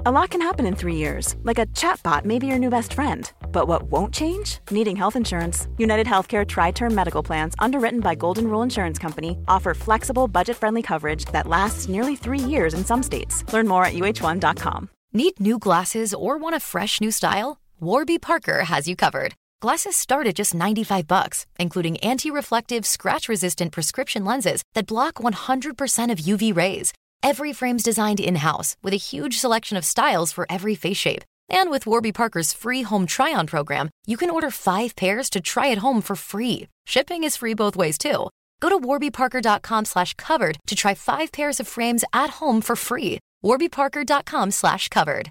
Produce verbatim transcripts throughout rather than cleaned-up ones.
A lot can happen in three years, like a chatbot may be your new best friend. But what won't change? Needing health insurance. United Healthcare Tri-Term Medical Plans, underwritten by Golden Rule Insurance Company, offer flexible, budget-friendly coverage that lasts nearly three years in some states. Learn more at U H one dot com. Need new glasses or want a fresh new style? Warby Parker has you covered. Glasses start at just ninety-five bucks, including anti-reflective, scratch-resistant prescription lenses that block one hundred percent of U V rays. Every frame's designed in-house with a huge selection of styles for every face shape. And with Warby Parker's free home try-on program, you can order five pairs to try at home for free. Shipping is free both ways, too. Go to warbyparker.com slash covered to try five pairs of frames at home for free. warbyparker.com slash covered.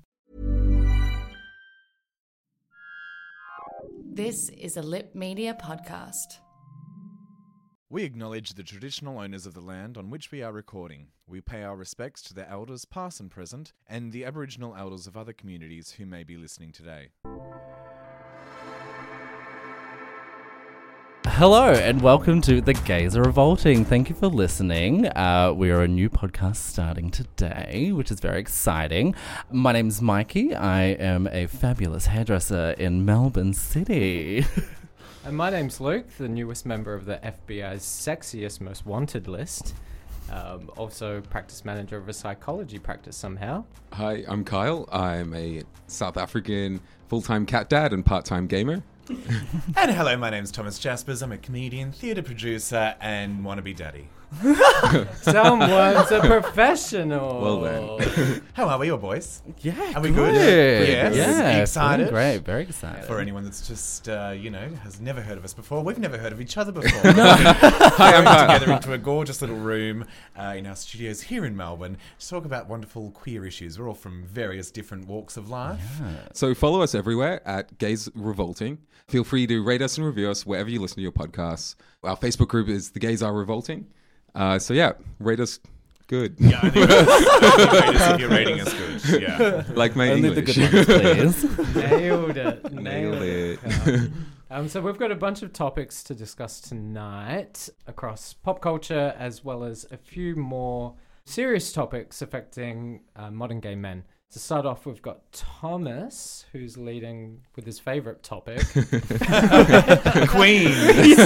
This is a Lip Media podcast. We acknowledge the traditional owners of the land on which we are recording. We pay our respects to the elders past and present, and the Aboriginal elders of other communities who may be listening today. Hello and welcome to The Gays Are Revolting. Thank you for listening. Uh, we are a new podcast starting today, which is very exciting. My name's Mikey. I am a fabulous hairdresser in Melbourne City. And my name's Luke, the newest member of the F B I's sexiest most wanted list. Um, also practice manager of a psychology practice somehow. Hi, I'm Kyle. I'm a South African full-time cat dad and part-time gamer. And hello, my name's Thomas Jaspers. I'm a comedian, theatre producer, and wannabe daddy. Someone's a professional. Well then. How are we, your boys? Yeah, Are we good? Yes. Yeah, Excited? feeling great, very excited. For anyone that's just, uh, you know, has never heard of us before, we've never heard of each other before. Hi, I'm Kyle. Together into a gorgeous little room uh, in our studios here in Melbourne to talk about wonderful queer issues. We're all from various different walks of life. Yeah. So follow us everywhere at Gays Revolting. Feel free to rate us and review us wherever you listen to your podcasts. Our Facebook group is The Gays Are Revolting. Uh, so yeah, rate us good. Yeah, I think rate us if you're rating us good. Yeah. Like my Only English. the good ones, please. Nailed it. Nailed, Nailed it. it. Um, so we've got a bunch of topics to discuss tonight across pop culture, as well as a few more serious topics affecting uh, modern gay men. To start off, we've got Thomas, who's leading with his favourite topic. Queen.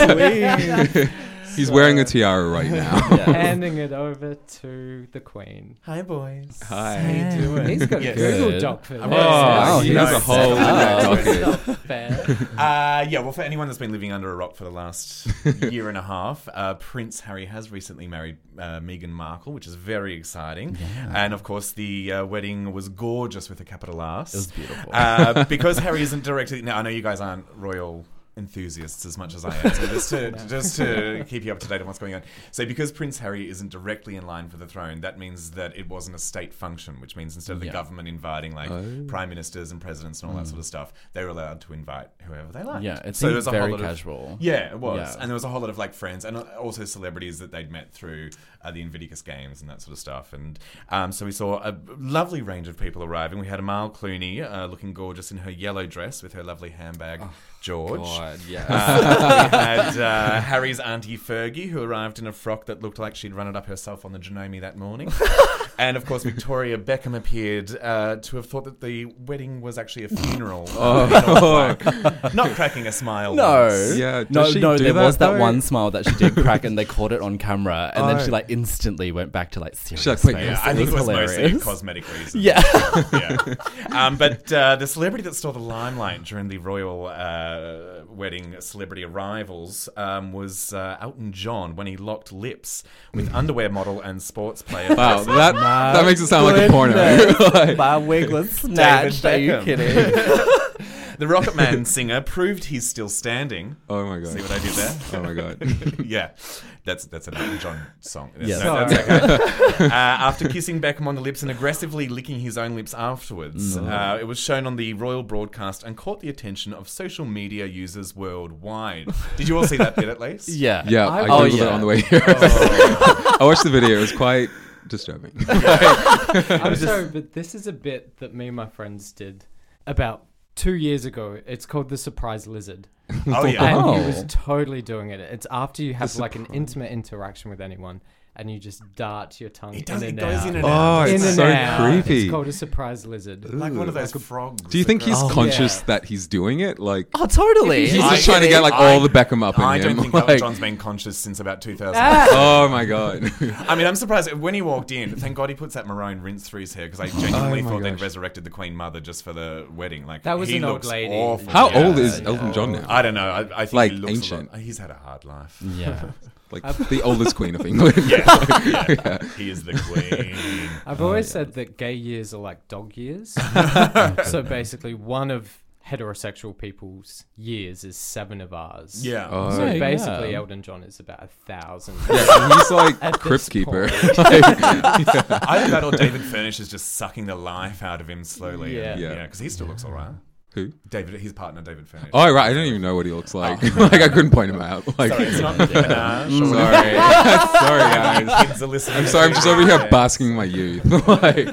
Queen. He's So, wearing a tiara right now. Yeah. handing it over to the Queen. Hi, boys. Hi. How you doing? He's got Yes. a Google Good. doc for Oh, this. wow, he he has knows a whole it. Oh. docket. It's not fair. Uh, yeah, well, for anyone that's been living under a rock for the last year and a half, uh, Prince Harry has recently married uh, Meghan Markle, which is very exciting. Yeah. And, of course, the uh, wedding was gorgeous with a capital Arse. It was beautiful. Uh, because Harry isn't directly... Now, I know you guys aren't royal enthusiasts as much as I am, so just to just to keep you up to date on what's going on. So because Prince Harry isn't directly in line for the throne, that means that it wasn't a state function, which means instead of the Yeah. government inviting like Oh. prime ministers and presidents and all that sort of stuff, they were allowed to invite whoever they liked. Yeah, it So there seemed was a whole very lot of- casual. Yeah, it was. Yeah. And there was a whole lot of like friends and also celebrities that they'd met through uh, the Invictus Games and that sort of stuff. And um, so we saw a lovely range of people arriving. We had Amal Clooney uh, looking gorgeous in her yellow dress with her lovely handbag, George. God, yes. Uh, we had uh, Harry's auntie Fergie, who arrived in a frock that looked like she'd run it up herself on the Genome that morning. And, of course, Victoria Beckham appeared uh, to have thought that the wedding was actually a funeral. Oh. Not, like, not cracking a smile No. once. Yeah, does No, she no, do there that, was that though? one smile that she did crack and they caught it on camera and then Oh. she like instantly went back to like serious She, like, put- face. Yeah, I think it was hilarious. mostly cosmetic reasons. Yeah. yeah. Um, but uh, the celebrity that stole the limelight during the royal uh, wedding celebrity arrivals um, was uh, Elton John when he locked lips with underwear model and sports player. Wow, that, that makes it sound like a porno. Like- My wig was snatched. Are you Beckham. kidding? The Rocket Man singer proved he's still standing. oh my god. See what I did there? Oh my god. Yeah, that's that's an Elton John song. Yes. No, that's okay. uh, after kissing Beckham on the lips and aggressively licking his own lips afterwards, uh, it was shown on the royal broadcast and caught the attention of social media users worldwide. Did you all see that bit at least? Yeah. Yeah, I, I- googled Oh, it yeah. on the way here. Oh. I watched the video. It was quite disturbing. I'm sorry, but this is a bit that me and my friends did about two years ago. It's called The Surprise Lizard. Oh, yeah. And Oh. he was totally doing it. It's after you have The like an surprise. intimate interaction with anyone, and you just dart your tongue It does. in It and goes out. in and Oh, out. it's in and so out. creepy. It's called a surprise lizard. like one of those frogs. Do you think he's Oh, conscious yeah. that he's doing it? Like, Oh, totally. he's I just trying to get like I- all the Beckham up in I him. don't think like, Elton John's been conscious since about two thousand. oh my god. I mean, I'm surprised when he walked in. Thank God he puts that maroon rinse through his hair because I genuinely Oh my thought they'd gosh. resurrected the Queen Mother just for the wedding. Like That was he an old looks lady. awful. How Yeah. old is Yeah. Elton John now? I don't know. I, I think Like he looks ancient. A lot, he's had a hard life. Yeah. Like the oldest queen of England. Yeah, yeah. He is the Queen. I've always said that gay years are like dog years. So basically, one of heterosexual people's years is seven of ours. Yeah. Oh, So Yeah, basically, yeah. Elton John is about a thousand. Yeah, so he's like At crypt this keeper. point. Like, Either that or David Furnish is just sucking the life out of him slowly. Yeah. and- Yeah. yeah, because he still looks all right. who? David, his partner, David Furnish. Oh right, I don't even know what he looks like. like I couldn't point him out. Like, Sorry, it's not Nicki Minaj. or sorry, whatever. sorry guys. Kids are listening. I'm sorry. I'm just over here Yeah. basking in my youth. like,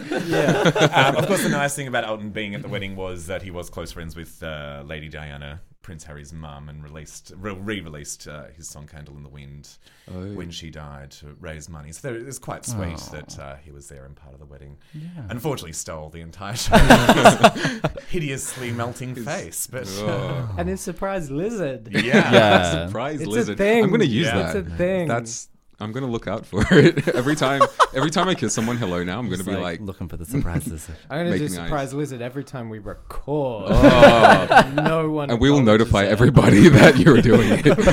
Um, of course, the nice thing about Elton being at the wedding was that he was close friends with uh, Lady Diana, Prince Harry's mum, and released re- re-released uh, his song "Candle in the Wind" Oh. when she died to raise money. So there- it's quite sweet that uh, he was there and part of the wedding. Yeah. Unfortunately, stole the entire show with his hideously melting face. But oh. And his surprise lizard. yeah, Yeah. Surprise It's a lizard. thing. I'm gonna use Yeah. that. It's a thing. That's. I'm gonna look out for it every time. Every time I kiss someone, hello. Now I'm gonna Just, be like, looking for the surprises. I'm going to do making eyes. surprise lizard every time we record. oh. No one. And we will acknowledges notify it. everybody that you're doing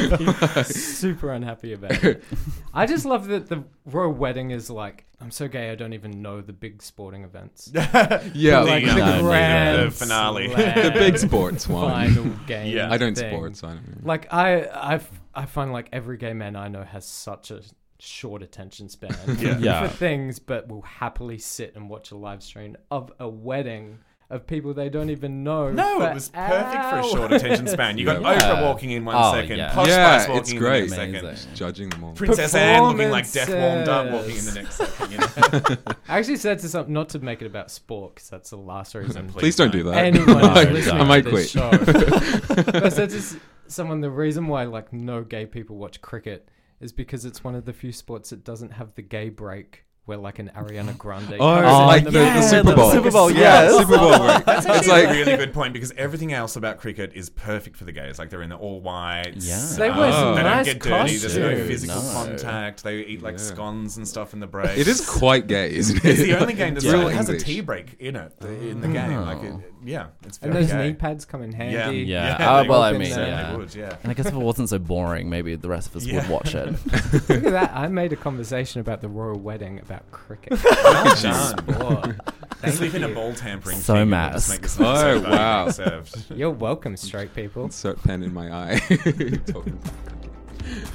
it. Super unhappy about it. I just love that the royal wedding is like, I'm so gay I don't even know the big sporting events. Yeah, like the, the uh, grand the finale. slam the big sports one. final game. Yeah. I don't thing. sport, so I don't know. Like I, I, I find like every gay man I know has such a short attention span Yeah. Yeah. for things, but will happily sit and watch a live stream of a wedding of people they don't even know. No, for it was perfect for a short hours. attention span. You got Yeah. Oprah walking in one Oh, second, yeah. Posh Yeah, Spice walking it's in great. the next second, Amazing. Judging them all. Princess Anne looking like death warmed up walking in Performances. the next second. You know? I actually said to some, not to make it about sport, because that's the last reason. Please don't do that. Anyone No, who's listening I might to quit. this show. But I said to s- someone, the reason why like no gay people watch cricket is because it's one of the few sports that doesn't have the gay break, where like an Ariana Grande. Oh, comes in like in the, the the middle. Super the Bowl. Super Bowl, Yeah, yes. Super Bowl. Right. That's It's actually like a really good point because everything else about cricket is perfect for the gays. Like they're in the all whites. Yeah. They wear some They nice don't get dirty. There's no costumes. physical No. contact. They eat like Yeah. scones and stuff in the break. it is quite gay, isn't it? It's the only game that It's real has a English. tea break in it in the game. Like, it, yeah, it's very And those gay. knee pads come in handy. Yeah. Yeah. Yeah, Uh, they well, walk I in mean, there. yeah. They would, yeah. And I guess if it wasn't so boring, maybe the rest of us Yeah. would watch it. Look at that. I made a conversation about the royal wedding about cricket. Well done. Sport. Thank Slip in a you. ball tampering. So thing and mass. we'll just make this Oh, episode valuable wow. served. You're welcome, straight people. Insert pen in my eye. Talking about cricket.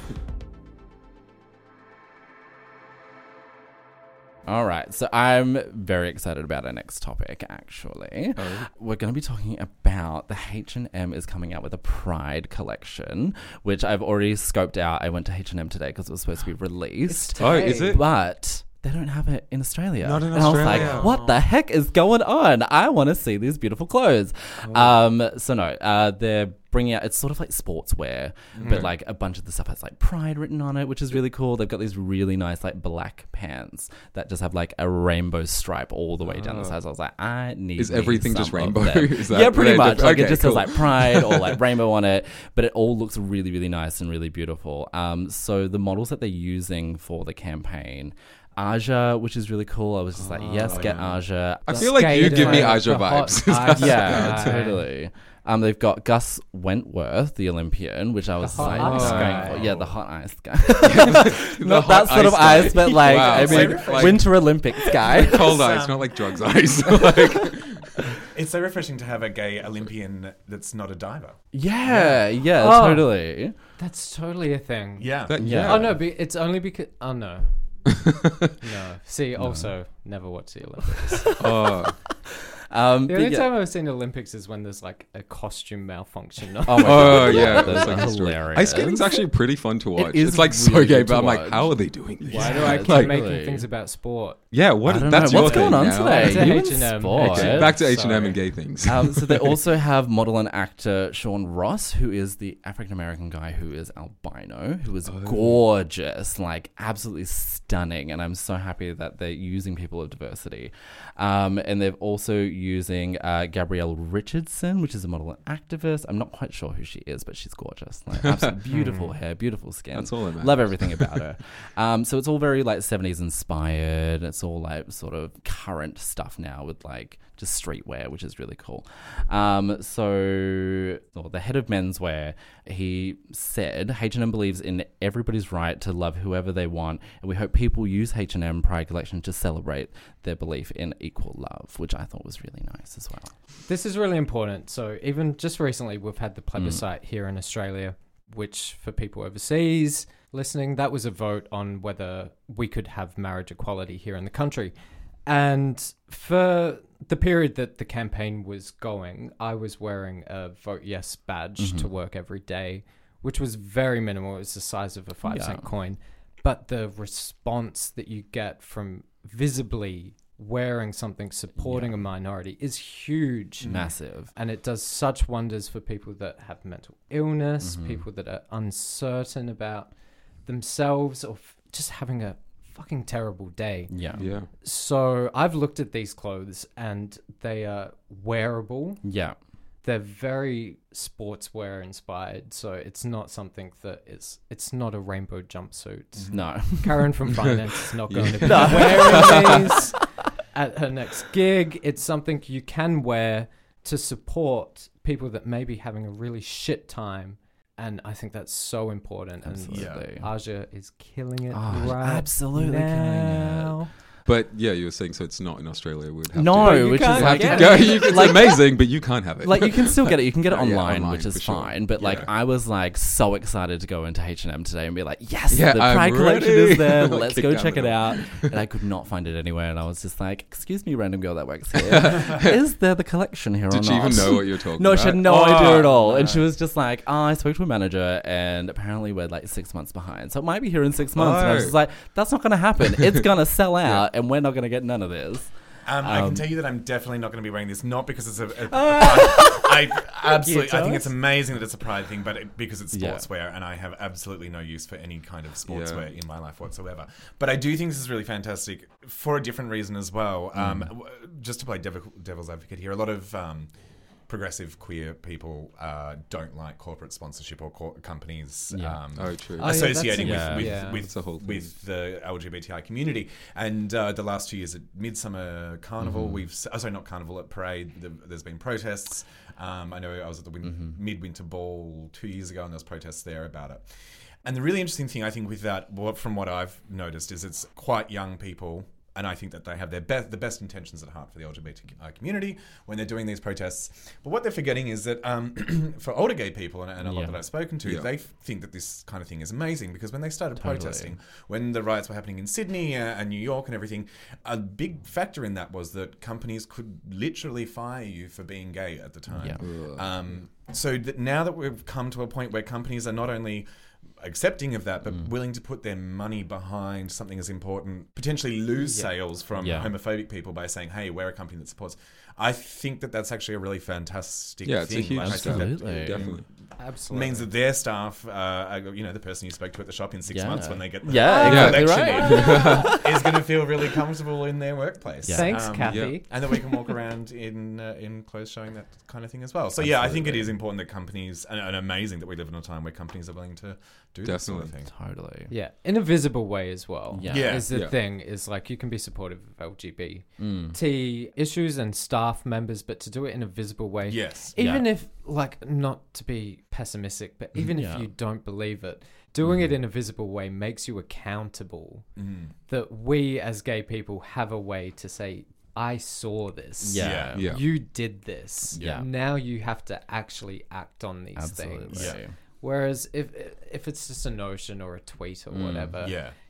All right, so I'm very excited about our next topic, actually. Oh. We're going to be talking about the H and M is coming out with a Pride collection, which I've already scoped out. I went to H and M today because it was supposed to be released. Oh, is it? But they don't have it in Australia. Not in and I was Australia. like, what the heck is going on? I want to see these beautiful clothes. Um, so no, uh, they're bringing out, it's sort of like sportswear, but like a bunch of the stuff has like Pride written on it, which is really cool. They've got these really nice like black pants that just have like a rainbow stripe all the way down the sides. I was like, I need Is me everything some just of rainbow? them. Is that Yeah, pretty the- much. Like okay, it just cool. has like Pride or like rainbow on it, but it all looks really, really nice and really beautiful. Um, so the models that they're using for the campaign, Aja, which is really cool. I was just like, yes, get Aja. I feel like you give me Skater, Aja the hot vibes. ice Yeah, guy. totally. Um, they've got Gus Wentworth, the Olympian, which I was hot like, ice oh, guy. yeah, the hot ice guy. The Not hot that sort of guy. ice, but like, Wow, I mean, like- like- Winter Olympics guy. Cold ice, um, not like drugs ice. like, It's so refreshing to have a gay Olympian that's not a diver. Yeah, yeah, Oh. totally. That's totally a thing. Yeah. that, Yeah. yeah. Oh no, be, it's only because. Oh no. No. See, also never watch the Olympics. Oh, Um, The but only yeah. time I've seen Olympics is when there's like a costume malfunction. Oh, my Oh God. yeah, Those that's are like history. hilarious. Ice skating's actually pretty fun to watch. is It's like so really gay, good but to I'm like, watch. how are they doing this? Why do I keep Like- making Really? things about sport? Yeah, what? I don't That's know. your What's going thing on now. today? It's a You H and and M. sport. H- Back to H and Sorry. M and gay things. Um, so they also have model and actor Sean Ross, who is the African American guy who is albino, who is gorgeous, like absolutely stunning. And I'm so happy that they're using people of diversity. Um, and they're also using uh, Gabrielle Richardson, which is a model and activist. I'm not quite sure who she is, but she's gorgeous. Like, absolutely beautiful hair, beautiful skin. That's all that matters. Love everything about her. Um, so it's all very like seventies inspired. It's all like sort of current stuff now with like just streetwear, which is really cool. Um, so well, the head of menswear, he said H and M believes in everybody's right to love whoever they want, and we hope people use H and M Pride collection to celebrate their belief in equal love, which I thought was really nice as well. This is really important. So even just recently, we've had the Mm. plebiscite here in Australia, which for people overseas listening, that was a vote on whether we could have marriage equality here in the country. And for the period that the campaign was going, I was wearing a Vote Yes badge Mm-hmm. to work every day, which was very minimal. It was the size of a five Yeah. cent coin. But the response that you get from visibly wearing something supporting a minority is huge. Massive. And it does such wonders for people that have mental illness, Mm-hmm. people that are uncertain about themselves, or f- just having a fucking terrible day. Yeah. Yeah. So I've looked at these clothes and they are wearable. Yeah. They're very sportswear inspired. So it's not something that is, it's not a rainbow jumpsuit. No. Karen from finance is not going to be No. wearing these at her next gig. It's something you can wear to support people that may be having a really shit time. And I think that's so important. Absolutely. And Aja is killing it Oh, right absolutely killing it. now. But yeah, you were saying so it's not in Australia. We'd have No, to, you which can't is have like, to get go. it. You, it's Like- amazing, but you can't have it. like you can still get it. You can get it Yeah, yeah, online, online, which is for sure. fine. But like Yeah. I was like so excited to go into H and M today and be like, yes, Yeah, the I'm Pride collection ready. is there. Like, Let's kick go down check the it door. out. And I could not find it anywhere. And I was just like, excuse me, random girl that works here. Is there the collection here Did or she not? even know what you were talking No, about? she had no Oh, idea at all. And no. she was just like, oh, I spoke to a manager and apparently we're like six months behind. So it might be here in six months. And I was Oh. just like, that's not going to happen. It's going to sell out and we're not going to get none of this. Um, I Um, can tell you that I'm definitely not going to be wearing this, not because it's a. a I absolutely, I think it's Thomas. amazing that it's a pride thing, but it, because it's Yeah. sportswear, and I have absolutely no use for any kind of sportswear in my life whatsoever. But I do think this is really fantastic for a different reason as well. Um, w- just to play devil, devil's advocate here, a lot of. Um, progressive queer people uh, don't like corporate sponsorship or cor- companies Yeah. um, Oh, true. Oh, yeah, associating that's a- with, yeah. with, That's a whole with, thing. with the L G B T I community. And uh, the last two years at Midsummer Carnival, we've s- oh, sorry, not Carnival, at Parade, the, there's been protests. Um, I know I was at the win- Midwinter Ball two years ago, and there's protests there about it. And the really interesting thing, I think, with that, what- from what I've noticed, is it's quite young people. And I think that they have their best, the best intentions at heart for the L G B T uh, community when they're doing these protests. But what they're forgetting is that um, for older gay people, and, and a lot Yeah. that I've spoken to, Yeah. they f- think that this kind of thing is amazing because when they started Totally. protesting, when the riots were happening in Sydney uh, and New York and everything, a big factor in that was that companies could literally fire you for being gay at the time. Yeah. Um, so that now that we've come to a point where companies are not only accepting of that, but Mm. willing to put their money behind something as important, potentially lose Yeah. sales from Yeah. homophobic people by saying, hey, we're a company that supports. I think that that's actually a really fantastic Yeah, it's a thing. huge Like, I step. think that Absolutely. Definitely. Absolutely. means that their staff, uh, are, you know, the person you spoke to at the shop in six Yeah. months when they get the Yeah, exactly collection in, is going to feel really comfortable in their workplace. Yeah. Thanks, Um, Kathy. yeah. and that we can walk around in uh, in clothes showing that kind of thing as well. So yeah, I think it Absolutely. is important that companies, and, and amazing that we live in a time where companies are willing to do this sort of thing. Totally. Yeah, in a visible way as well. Yeah. Yeah. Is the Yeah. thing, is like you can be supportive of L G B T Mm. issues and staff members, but to do it in a visible way. Yes. Even Yeah. if, like, not to be pessimistic, but even Yeah. if you don't believe it, doing it in a visible way makes you accountable. Mm. That we as gay people have a way to say, I saw this. Yeah. Yeah. You did this. Yeah. Now you have to actually act on these Absolutely. things. Yeah. Whereas if if it's just a notion or a tweet or Mm. whatever, Yeah.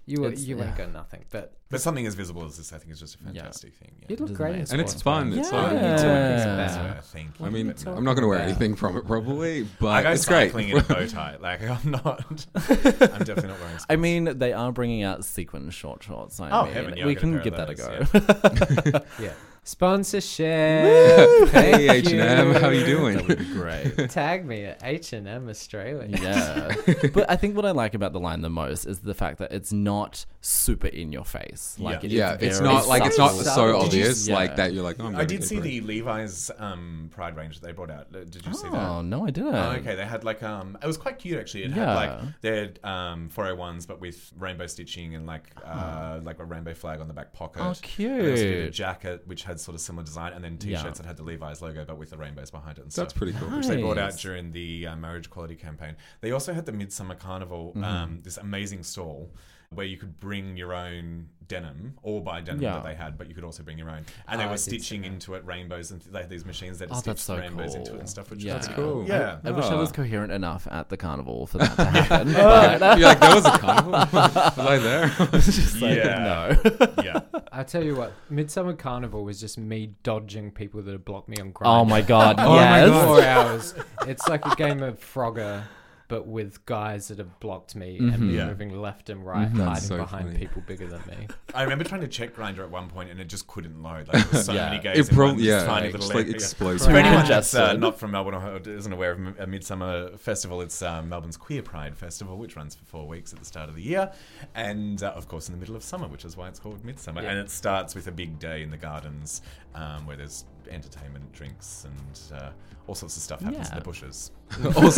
You were, It's- you ain't yeah. got nothing, but But something as visible as this, I think, is just a fantastic thing. Yeah. you look It is great in amazing. And it's sports, fun. man. It's Yeah. like, What are you talking Yeah. about? Uh, thank I you. mean, What are you I'm not going to wear talking anything from it probably, but I go it's great. cycling in a bow tie. Like, I'm not. I'm definitely not wearing. I mean, they are bringing out sequin short shorts. I Oh, mean, heaven, yeah, we I'll get a can pair give of that a those, go. Yeah. Sponsorship. Hey, Thank H and M, how you doing? That would be great. Tag me at H and M Australia. Yeah. But I think what I like about the line the most is the fact that it's not super in your face. Like, Yeah. it Yeah, is it's very not like it's not subtle. so Did you obvious see- like Yeah. that. You're like, oh, I'm I gonna did get see it. the Levi's um, Pride range that they brought out. Did you see that? Oh, no, I didn't. Oh, okay, they had like um, it was quite cute actually. It Yeah. had like they had um four oh ones, but with rainbow stitching and like uh like a rainbow flag on the back pocket. Oh, And they also did a cute. jacket which had sort of similar design, and then t-shirts Yeah. that had the Levi's logo but with the rainbows behind it and That's stuff. pretty cool. Which they brought out Nice. during the uh, marriage equality campaign. They also had the Midsummer Carnival, Mm-hmm. um, this amazing stall where you could bring your own denim or buy denim Yeah. that they had, but you could also bring your own. And they Oh, I were did see stitching that. into it rainbows, and they had these machines that Oh, stitched that's so rainbows cool. into it and stuff, which Yeah. is That's cool. Yeah. I wish I Ah. was coherent enough at the carnival for that to happen. but You're like, there was a carnival? Was I there? it's just like, Yeah. no. yeah. I tell you what, Midsummer Carnival was just me dodging people that had blocked me on Grindr. Oh my god, Oh my yes. God. Four hours. It's like a game of Frogger, but with guys that have blocked me and me Yeah. moving left and right, That's hiding so behind funny. people bigger than me. I remember trying to check Grindr at one point and it just couldn't load. Like, there were so Yeah. many gays It in one probably, yeah, tiny it little just like area. explodes. For anyone Congested. that's uh, not from Melbourne or isn't aware of M- a Midsummer Festival, it's uh, Melbourne's Queer Pride Festival, which runs for four weeks at the start of the year, and uh, of course in the middle of summer, which is why it's called Midsummer. Yeah. And it starts with a big day in the gardens um, where there's entertainment, drinks, and uh, all sorts of stuff happens in Yeah. the bushes. Also,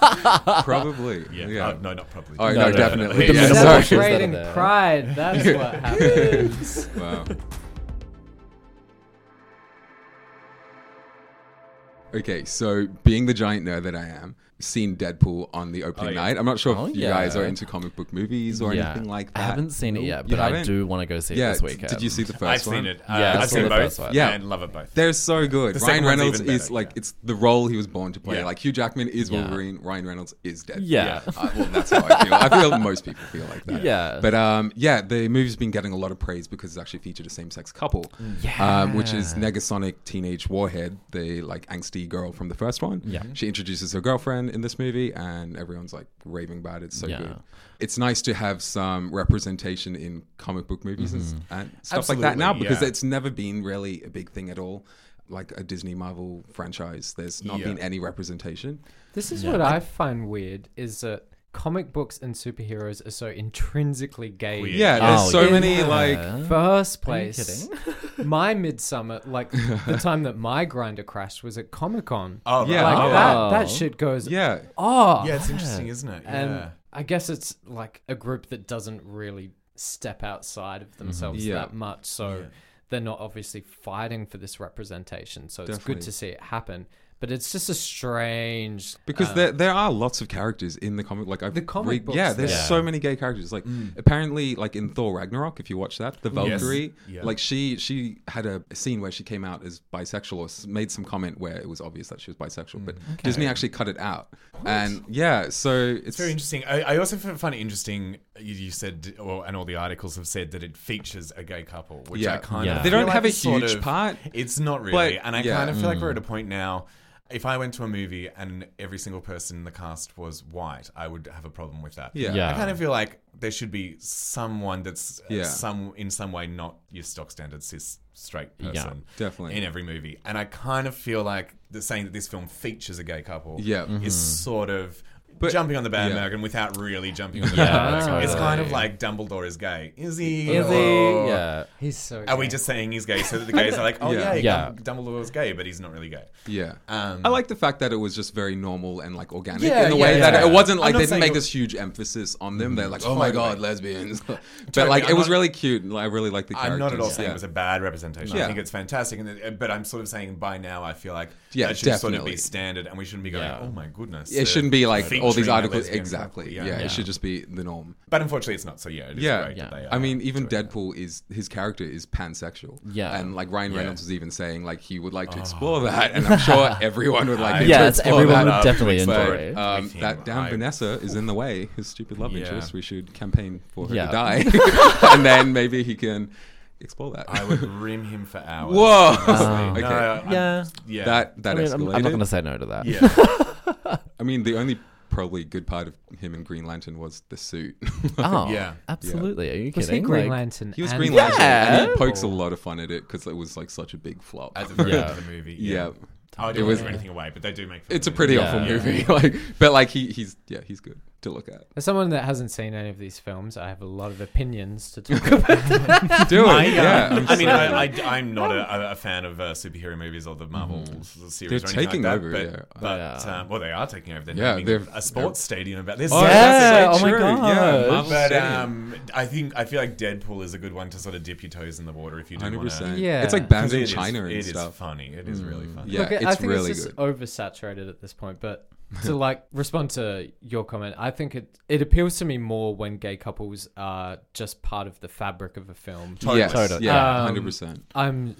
probably. Yeah, Yeah. Oh, no, not probably. Oh, No, no, no, no, definitely. with the Yeah, minimal sorry. bushes that are Celebrating there. Pride, that's what happens. Wow. Okay, so being the giant nerd that I am, seen Deadpool on the opening Oh, yeah. night. I'm not sure Oh, if you yeah. guys are into comic book movies or Yeah. anything like that. I haven't seen it No? yet, You but I haven't? do want to go see Yeah, it this weekend. did you see the first I've one? seen it. Uh, Yeah, I I've saw seen the both. first one. Yeah. and love it both. They're so good. The Ryan second one's Reynolds even is better, like yeah. it's the role he was born to play. Yeah. Like Hugh Jackman is Yeah. Wolverine, Ryan Reynolds is Deadpool. Yeah. Uh, well, that's how I feel. I feel most people feel like that. Yeah. But um, yeah, the movie's been getting a lot of praise because it's actually featured a same-sex couple, um, which is Negasonic Teenage Warhead, the like angsty girl from the first one. Yeah. She introduces her girlfriend in this movie, and everyone's like raving about it. It's so Yeah. good. It's nice to have some representation in comic book movies and, and stuff like Absolutely, that now because yeah. it's never been really a big thing at all. Like a Disney Marvel franchise, there's not Yeah. been any representation. This is Yeah. what I find weird is that comic books and superheroes are so intrinsically gay. Weird. Yeah, there's Oh, so yeah. many like First Are you place, kidding? my Midsummer, like the time that my grinder crashed was at Comic Con. Oh, right. Yeah. Like Oh. that, that shit goes. yeah. Oh, Yeah, it's interesting, isn't it? and Yeah. I guess it's like a group that doesn't really step outside of themselves Yeah. that much, so Yeah. they're not obviously fighting for this representation. So it's Definitely. good to see it happen. But it's just a strange Because um, there there are lots of characters in the comic. Like I've The comic read, books, yeah, there's yeah. so many gay characters. Like apparently, like in Thor Ragnarok, if you watch that, the Yes. Valkyrie, Yeah. like she she had a scene where she came out as bisexual or s- made some comment where it was obvious that she was bisexual, but Disney actually cut it out. And yeah, so it's, It's very interesting. I, I also f- find it interesting. You, you said, or, and all the articles have said that it features a gay couple, which Yeah. I kind Yeah. of They feel don't like have a is sort huge of- part, It's not really, but- and I yeah. kind of feel like we're at a point now. If I went to a movie and every single person in the cast was white, I would have a problem with that. Yeah. Yeah. I kind of feel like there should be someone that's uh, Yeah. some in some way not your stock standard cis straight person definitely. in every movie. And I kind of feel like the saying that this film features a gay couple Yeah. is sort of But- jumping on the yeah. bandwagon without really jumping on the Yeah, bandwagon. It's totally. kind of like Dumbledore is gay. Is he? Is Or- he? Yeah. he's so Are we gay. just saying he's gay so that the gays are like, oh Yeah. yeah, Yeah. Dum- Dumbledore's gay, but he's not really gay. Yeah. Um, I like the fact that it was just very normal and like organic Yeah, in the yeah, way yeah. that it wasn't I'm like not they didn't saying make it- this huge emphasis on them. They're like, oh my Totally. god, lesbians. but Totally, like it I'm was not- really cute. Like, I really like the characters. I'm not at all saying yeah. it was a bad representation. Yeah. I think it's fantastic, and it, but I'm sort of saying by now I feel like Yeah, that should sort of definitely. be standard, and we shouldn't be going, Yeah. oh my goodness. It the shouldn't be like, oh, all these Featuring a articles. lesbian Exactly. couple, Yeah, yeah. it Yeah. should just be the norm. But unfortunately, it's not. So yeah, it is Yeah, great Yeah. that they are. I mean, even doing that. Deadpool is his character is pansexual. Yeah. and like Ryan Yeah. Reynolds was even saying like he would like to Oh. explore that, and I'm sure everyone would like I- him to Yes, explore everyone that. would definitely But, enjoy it. Um, With him, that damn I- Vanessa is in the way. His stupid love Yeah. interest. We should campaign for her Yeah. to die, and then maybe he can explore that. I would rim him for hours. Whoa. honestly. Um, Okay. No, I'm- Yeah. yeah. That that I mean, escalated. I'm, I'm not going to say no to that. Yeah. I mean, the only probably good part of him in Green Lantern was the suit. Oh, Yeah. absolutely. Are you Was kidding? he Green Like, Lantern? He was and Green Yeah. Lantern, and he pokes a Deadpool? lot of fun at it because it was like such a big flop. At the very Yeah. end of the movie. Yeah. Yeah. Oh, I It don't was- give anything away, but they do make. fun It's a of it. pretty Yeah. awful Yeah. movie, like, but like he, he's yeah, he's good to look at. As someone that hasn't seen any of these films, I have a lot of opinions to talk about. Do it, I, uh, yeah. I'm I mean, sorry. I, I, I'm not a, a fan of uh, superhero movies or the Marvel series. They're or anything taking like over, that, yeah. But, but Yeah. um, well, they are taking over. They're Yeah, naming they're- a sports stadium about this. Oh, Yeah, that's oh so my true. God. Yeah, Marvel But Stadium. um, I think I feel like Deadpool is a good one to sort of dip your toes in the water if you do one hundred want percent. to. Yeah. It's like banned in It is- China and it is stuff. funny. It is really funny. Yeah, Look, I it's think really it's just good. oversaturated at this point. But to like respond to your comment, I think it it appeals to me more when gay couples are just part of the fabric of a film. Yes, Totally. yeah, Um, hundred percent. I'm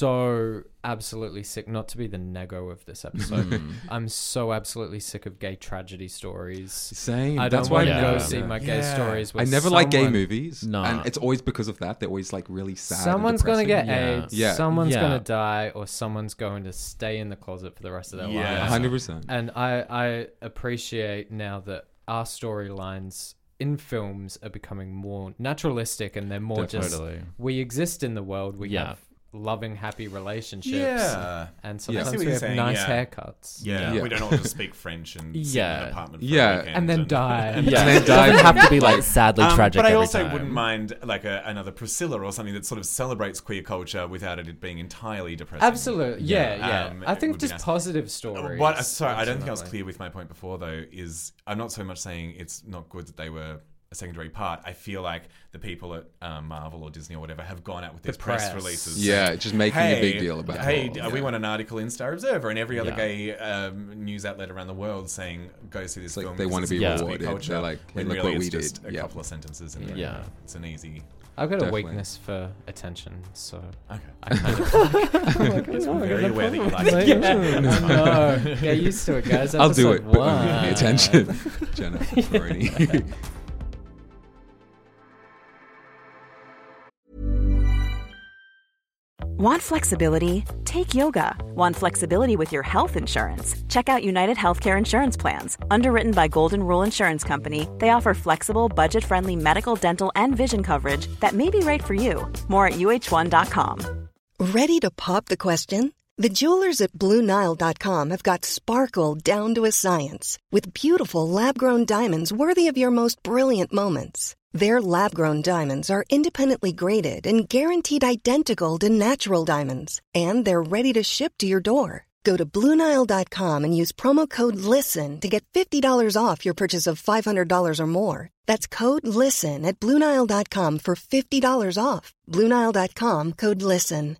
so absolutely sick, not to be the nego of this episode. I'm so absolutely sick of gay tragedy stories. Same. I That's don't why want to Yeah. go see my gay Yeah. stories. I Where never like gay someone- movies, No. and it's always because of that. They're always like really sad. and Someone's gonna depressing. get Yeah. AIDS. Yeah. Someone's Yeah. gonna die, or someone's going to stay in the closet for the rest of their Yeah. lives. hundred percent. And I, I appreciate now that our storylines in films are becoming more naturalistic, and they're more just Totally. we exist in the world. We Yeah. have loving, happy relationships. Yeah. And I see sometimes what we you're have saying, nice yeah. haircuts. Yeah, Yeah. we don't all just speak French and sit in Yeah. an apartment for Yeah. a weekend And then die. Yeah, And then it doesn't die. have to be like sadly Um, tragic but I every also time. wouldn't mind like a, another Priscilla or something that sort of celebrates queer culture without it being entirely depressing. Absolutely. Yeah, Yeah. yeah. Um, I it think would be just nice. positive stories. What? Sorry, I don't think I was ultimately. clear with my point before. Though, is I'm not so much saying it's not good that they were a secondary part. I feel like the people at um, Marvel or Disney or whatever have gone out with these The press, press. releases. Yeah, saying, just making hey, a big deal about Hey, it. d- Yeah. we want an article in Star Observer and every other Yeah. gay um, news outlet around the world saying, "Go see this It's like film." they because wanna it's be about queer rewarded. culture," They're like, hey, when look really what we it's just did. a Yeah. couple of sentences in there. Yeah. It's an easy. I've got Definitely. a weakness for attention, so Okay. I kind of It's very aware that you like it. no, get used to it, guys. I'll do Episode it, but one. give me attention, Jenna. Maroney. Want flexibility? Take yoga. Want flexibility with your health insurance? Check out United Healthcare Insurance Plans. Underwritten by Golden Rule Insurance Company, they offer flexible, budget-friendly medical, dental, and vision coverage that may be right for you. More at U H one dot com. Ready to pop the question? The jewelers at Blue Nile dot com have got sparkle down to a science with beautiful lab-grown diamonds worthy of your most brilliant moments. Their lab-grown diamonds are independently graded and guaranteed identical to natural diamonds, and they're ready to ship to your door. Go to Blue Nile dot com and use promo code LISTEN to get fifty dollars off your purchase of five hundred dollars or more. That's code LISTEN at Blue Nile dot com for fifty dollars off. Blue Nile dot com, code LISTEN.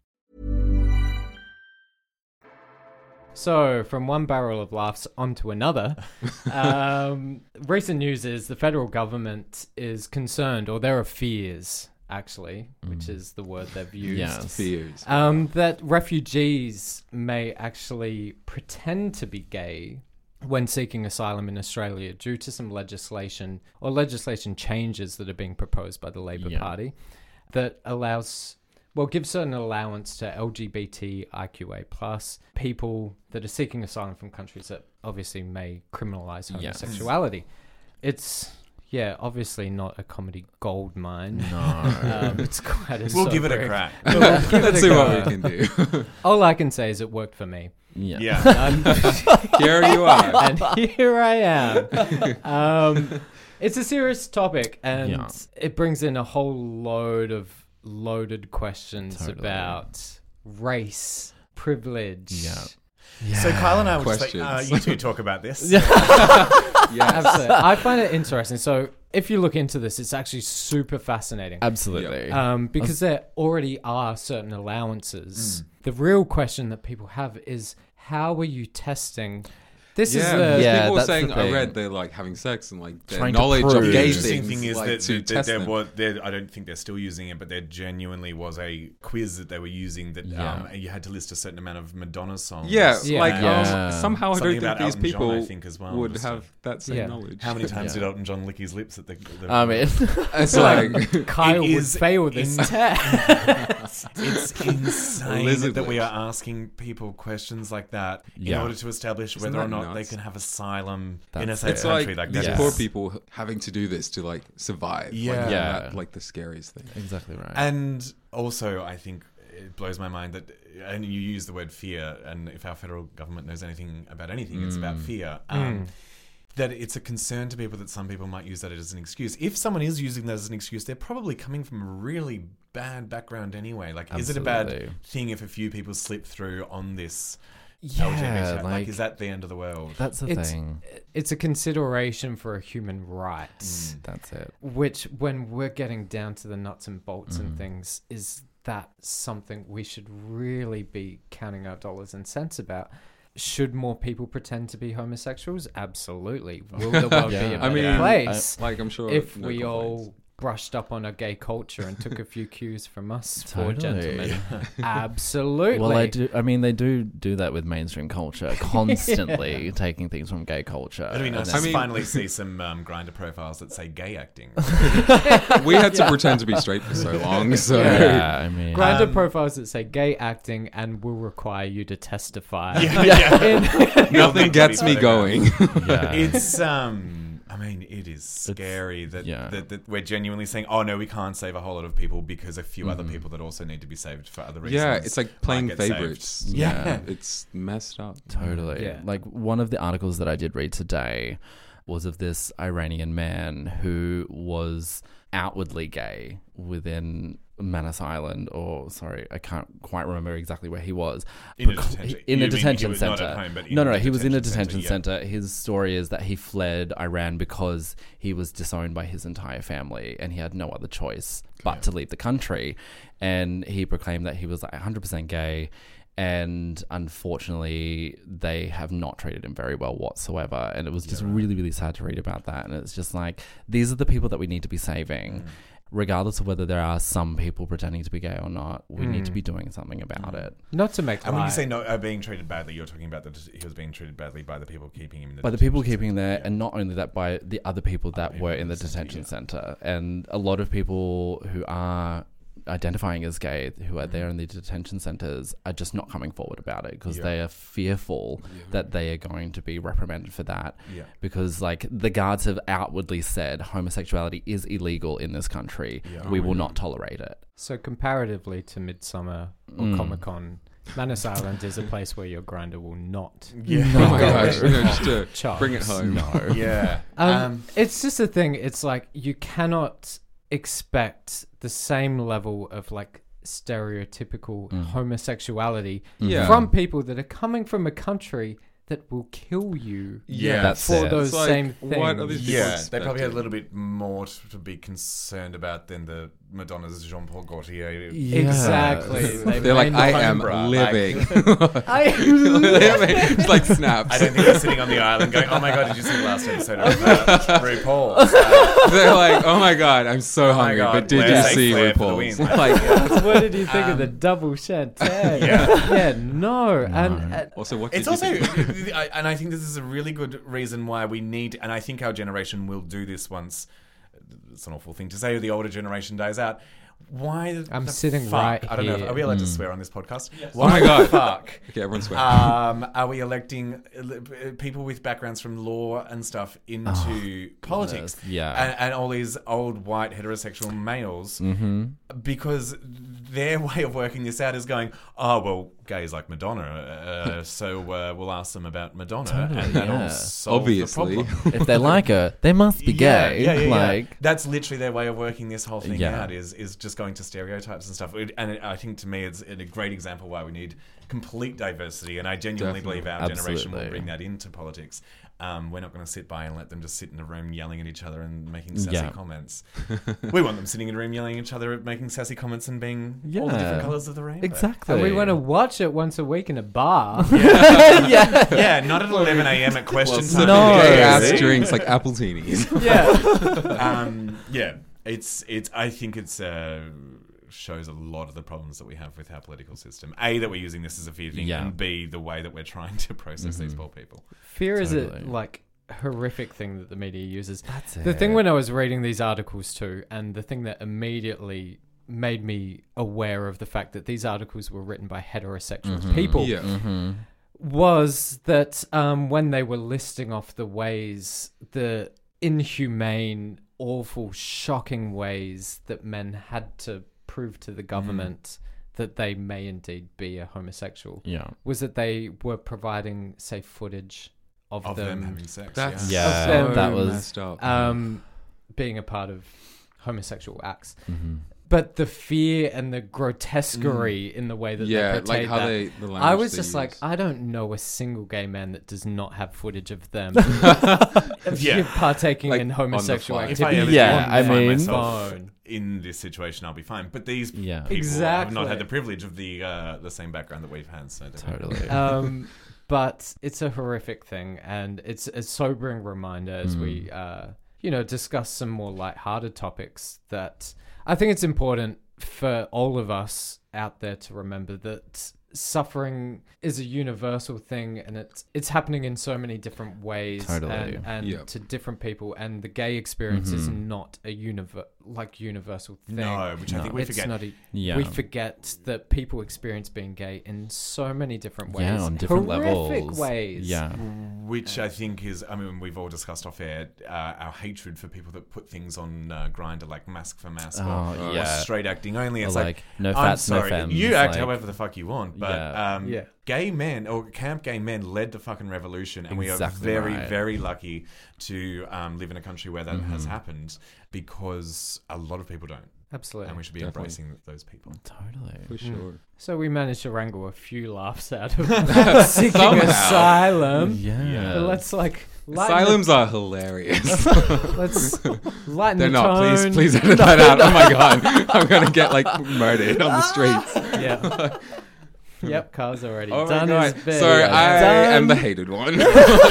So, from one barrel of laughs onto another, um, recent news is the federal government is concerned, or there are fears, actually, which is the word they've used, Yes. Fears. um, that refugees may actually pretend to be gay when seeking asylum in Australia due to some legislation or legislation changes that are being proposed by the Labor Yeah. Party that allows... Well, give certain allowance to L G B T I Q A plus people that are seeking asylum from countries that obviously may criminalize Yes. homosexuality. It's, yeah, obviously not a comedy gold mine. No. Um, it's quite a We'll give it a sobering- crack. We'll give it Let's a see go. what we can do. All I can say is it worked for me. yeah. Yeah. Um, Here you are. and here I am. Um, it's a serious topic, and Yeah. it brings in a whole load of loaded questions Totally. about race, privilege. Yeah. So Kyle and I were just like, uh, Questions. you two talk about this. Yes. Absolutely. I find it interesting. So if you look into this, it's actually super fascinating. Absolutely. Um, because there already are certain allowances. The real question that people have is, how are you testing? This yeah, is because the Yeah, people were that's saying the I thing. read they're like having sex and like their Trying to knowledge prove. of The gay interesting things thing is like, that, to that, that test there them. was, there, I don't think they're still using it, but there genuinely was a quiz that they were using that Yeah. um, you had to list a certain amount of Madonna songs. Yeah, Yeah. like Yeah. Um, somehow I Something don't about think these Elton John, people I think, as well, would just have that same Yeah. knowledge. How many times Yeah. did Elton John lick his lips at the? the I mean, It's like Kyle It would is fail this in- test. It's insane Lizard that we lips. are asking people questions like that Yeah. in order to establish Isn't whether or that not they nuts? can have asylum in a That's- safe it's country. like, Like, these that poor is- people having to do this to like survive. Yeah. like, Yeah. that, like the scariest thing. exactly right. And also, I think it blows my mind that, and you use the word fear, and if our federal government knows anything about anything, it's about fear. Um, That it's a concern to people that some people might use that as an excuse. If someone is using that as an excuse, they're probably coming from a really bad background anyway. Like, is it a bad Absolutely. thing if a few people slip through on this Yeah, L G B T? Like, like- is that the end of the world? That's the It's- thing. It's a consideration for a human rights, That's it. which when we're getting down to the nuts and bolts Mm. and things, is that something we should really be counting our dollars and cents about? Should more people pretend to be homosexuals? Absolutely. Will the world be Yeah. a I better mean, place Like I'm sure if no we complaints. all brushed up on our gay culture and took a few cues from us Totally. four gentlemen? Absolutely. Well, I do. I mean, they do do that with mainstream culture, constantly taking things from gay culture. It'd be and nice then- to mean- finally see some um, Grindr profiles that say gay acting. we had to pretend to be straight for so long. So Yeah, I mean, Grindr Um, profiles that say gay acting and will require you to testify. yeah, yeah. In- nothing gets me photographed. going. yeah. It's um I mean it is scary that, yeah. that that we're genuinely saying, oh no, we can't save a whole lot of people because a few other people that also need to be saved for other reasons. Yeah, it's like playing might get saved. favorites. Yeah. It's messed up. Totally. Yeah. Like one of the articles that I did read today was of this Iranian man who was outwardly gay within Manus Island, or sorry, I can't quite remember exactly where he was. In a Because- detention- in you a mean he detention was not center. at home, but in no, no, the he was in a detention detention center, center. His story is that he fled Iran because he was disowned by his entire family and he had no other choice but to leave the country. And he proclaimed that he was like one hundred percent gay. And unfortunately, they have not treated him very well whatsoever. And it was just really, really sad to read about that. And it's just like, these are the people that we need to be saving. Regardless of whether there are some people pretending to be gay or not, we need to be doing something about it. Not to make And when you light. say no, uh, being treated badly, you're talking about that he was being treated badly by the people keeping him in the By the people detention keeping him center. there, Yeah. and not only that, by the other people that people were in in the the center, detention yeah. center. And a lot of people who are identifying as gay, who are there in the detention centers, are just not coming forward about it because Yeah. they are fearful that they are going to be reprimanded for that. Yeah. Because, like, the guards have outwardly said homosexuality is illegal in this country. Yeah. We Oh, will yeah. not tolerate it. So comparatively to Midsummer or Mm. Comic Con, Manus Island is a place where your grinder will not. Yeah. Oh my gosh, you know, just to Charles. bring it home. No. Yeah. Um, Um, it's just a thing. It's like you cannot expect the same level of like stereotypical Mm. homosexuality Yeah. from people that are coming from a country that will kill you Yeah. That's for it. those It's like, same what things. are these people Yeah, they probably had a expecting? little bit more to, to be concerned about than the Madonna's Jean-Paul Gaultier. Yeah. Exactly. They They're like, made I the am Homebra, living. I It's like snaps. I don't think they're sitting on the island going, oh my god, did you see the last episode of uh, RuPaul? Uh, They're like, oh my god, I'm so Oh my hungry, God, but did where's you see Flair for the RuPaul's? win? Like, what did you think of the Um, double chanté? yeah. yeah, no. And, and also, what It's did also, you think? I- and I think this is a really good reason why we need, and I think our generation will do this once. It's an awful thing to say. The older generation dies out. Why? The, I'm the sitting fuck? right I don't know. here. Are we allowed to Mm. swear on this podcast? Yes. Oh my God. Fuck. Okay, everyone swear. Um, are we electing uh, people with backgrounds from law and stuff into politics? goodness, yeah. and, and all these old white heterosexual males, Mm-hmm. because their way of working this out is going, oh well, gays like Madonna, uh, so uh, we'll ask them about Madonna, Totally, and that'll yeah. solve Obviously. the problem. If they like her, they must be Yeah, gay. yeah, yeah, yeah. like, That's literally their way of working this whole thing Yeah. out. Is is just going to stereotypes and stuff. It- and it, I think to me, it's a great example why we need complete diversity. And I genuinely Definitely. believe our generation will Absolutely. bring that into politics. Um, we're not going to sit by and let them just sit in a room yelling at each other and making sassy Yeah. comments. We want them sitting in a room yelling at each other, making sassy comments and being all the Yeah. different colours of the rainbow. Exactly. And we want to watch it once a week in a bar. yeah. Yeah, not at eleven a.m. at question time. No. Gay ass Yeah. drinks like apple teenies. yeah. um, yeah, it's it's. I think it's uh, shows a lot of the problems that we have with our political system. A, that we're using this as a fear thing, Yeah. and B, the way that we're trying to process these poor people. Fear is Totally. a like horrific thing that the media uses. That's The it. thing when I was reading these articles too, and the thing that immediately made me aware of the fact that these articles were written by heterosexual Mm-hmm. people Yeah. Mhm. was that um, when they were listing off the ways, the inhumane, awful, shocking ways that men had to prove to the government that they may indeed be a homosexual, Yeah. was that they were providing, say, footage of, Of them, them having sex. That's Yeah, them- so that was- messed up. um, being a part of homosexual acts. Mm-hmm. But the fear and the grotesquerie in the way that yeah, they like portrayed how that, they. The I was language they just like, use. I don't know a single gay man that does not have footage of them Yeah. partaking Like, in on the homosexual fly. If I activity. ever Yeah, do I find mean- myself Phone. in this situation, I'll be fine. But these Yeah. people have Exactly. not had the privilege of the uh, the same background that we've had. So Totally. um, but it's a horrific thing, and it's a sobering reminder as Mm. we, uh, you know, discuss some more lighthearted topics. That I think it's important for all of us out there to remember that suffering is a universal thing, and it's it's happening in so many different ways, Totally. and, and Yeah. to different people. And the gay experience is Mhm. not a univer- like universal thing. no, which I No. think we it's forget. not a, Yeah. we forget that people experience being gay in so many different ways. Yeah, on different horrific levels. ways. Yeah. Which I think is, I mean, we've all discussed off air uh, our hatred for people that put things on uh, Grindr like Mask for Mask or, Oh, or yeah. straight acting only. Or It's like, like, no I'm fats, no sorry, femmes. you act like- however the fuck you want, but Yeah. um, Yeah. gay men or camp gay men led the fucking revolution, and Exactly we are very, right. very lucky to um, live in a country where that Mm-hmm. has happened, because a lot of people don't, Absolutely. and we should be Definitely. embracing those people. Totally. For sure. So we managed to wrangle a few laughs out of seeking Somehow. asylum. Yeah. But let's like lighten Asylums are hilarious. The, let's lighten They're the not. tone. Please, please edit that out. Oh my god, I'm gonna get like murdered on the streets. Yeah. Yep, Carl's already Oh my done god. his bit. Sorry, I Done. am the hated one.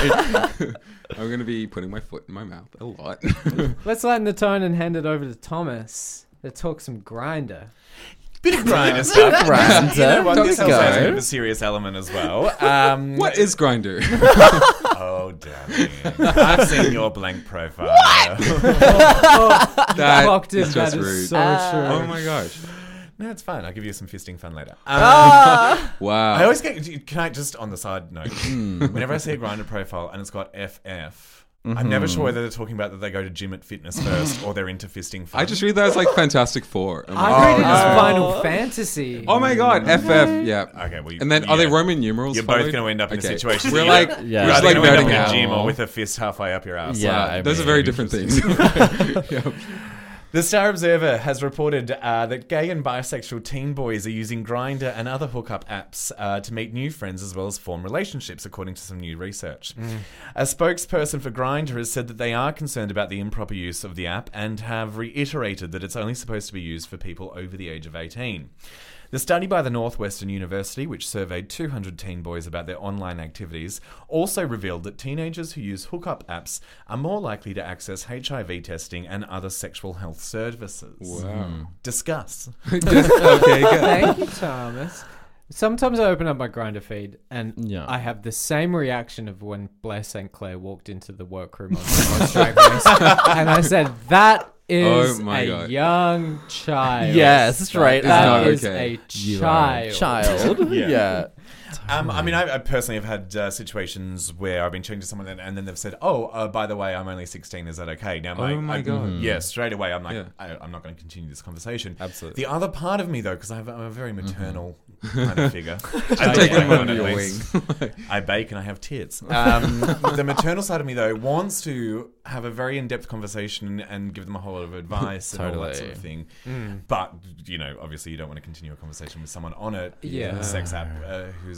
I'm gonna be putting my foot in my mouth a lot. Let's lighten the tone and hand it over to Thomas to talk some Grinder. Bit of grinder stuff. Grindr. You know what? Talk This go. also has a bit of a serious element as well. Um, What is Grindr? Oh, darling. I've seen your blank profile. That Locked in, is just that is rude. so true. Oh my gosh. No, it's fine. I'll give you some fisting fun later. Ah! Um, Wow. I always get. Can I just on the side note? Hmm. Whenever I see a Grindr profile and it's got F F, I'm never sure whether they're talking about that they go to gym at fitness first or they're into fisting fun. I just read that as like Fantastic Four. I'm like, I read it no. as Final Fantasy. oh my god, F F, yeah. Okay, well, And then are they yeah. Roman numerals? You're both followed? going to end up in Okay. a situation. We're that like, you're- Yeah. You're just either like going to end up nerding in a out. gym or with a fist halfway up your ass. Yeah, Like, I Those are mean, very different things. Yep. The Star Observer has reported uh, that gay and bisexual teen boys are using Grindr and other hookup apps uh, to meet new friends as well as form relationships, according to some new research. A spokesperson for Grindr has said that they are concerned about the improper use of the app and have reiterated that it's only supposed to be used for people over the age of eighteen. The study by the Northwestern University, which surveyed two hundred teen boys about their online activities, also revealed that teenagers who use hookup apps are more likely to access H I V testing and other sexual health services. Wow. Discuss. okay, good. Thank you, Thomas. Sometimes I open up my Grindr feed and Yeah. I have the same reaction of when Blair Saint Clair walked into the workroom on RuPaul's Drag Race, and I said, "That is Oh my a God. young child." Yes, straight That not is okay. a You are a child. Child. Yeah. yeah. Um, I mean, I, I personally have had uh, situations where I've been chatting to someone and, and then they've said, "Oh, uh, by the way, I'm only sixteen. Is that okay?" Now, Oh my I, God. yeah, straight away, I'm like, Yeah. I, I'm not going to continue this conversation. Absolutely. The other part of me, though, because I'm a very maternal kind of figure, I I take like them one under at your least. wing. I bake and I have tits. Um, the maternal side of me, though, wants to have a very in-depth conversation and give them a whole lot of advice and all that sort of thing. But, you know, obviously you don't want to continue a conversation with someone on a Yeah. sex app uh, who's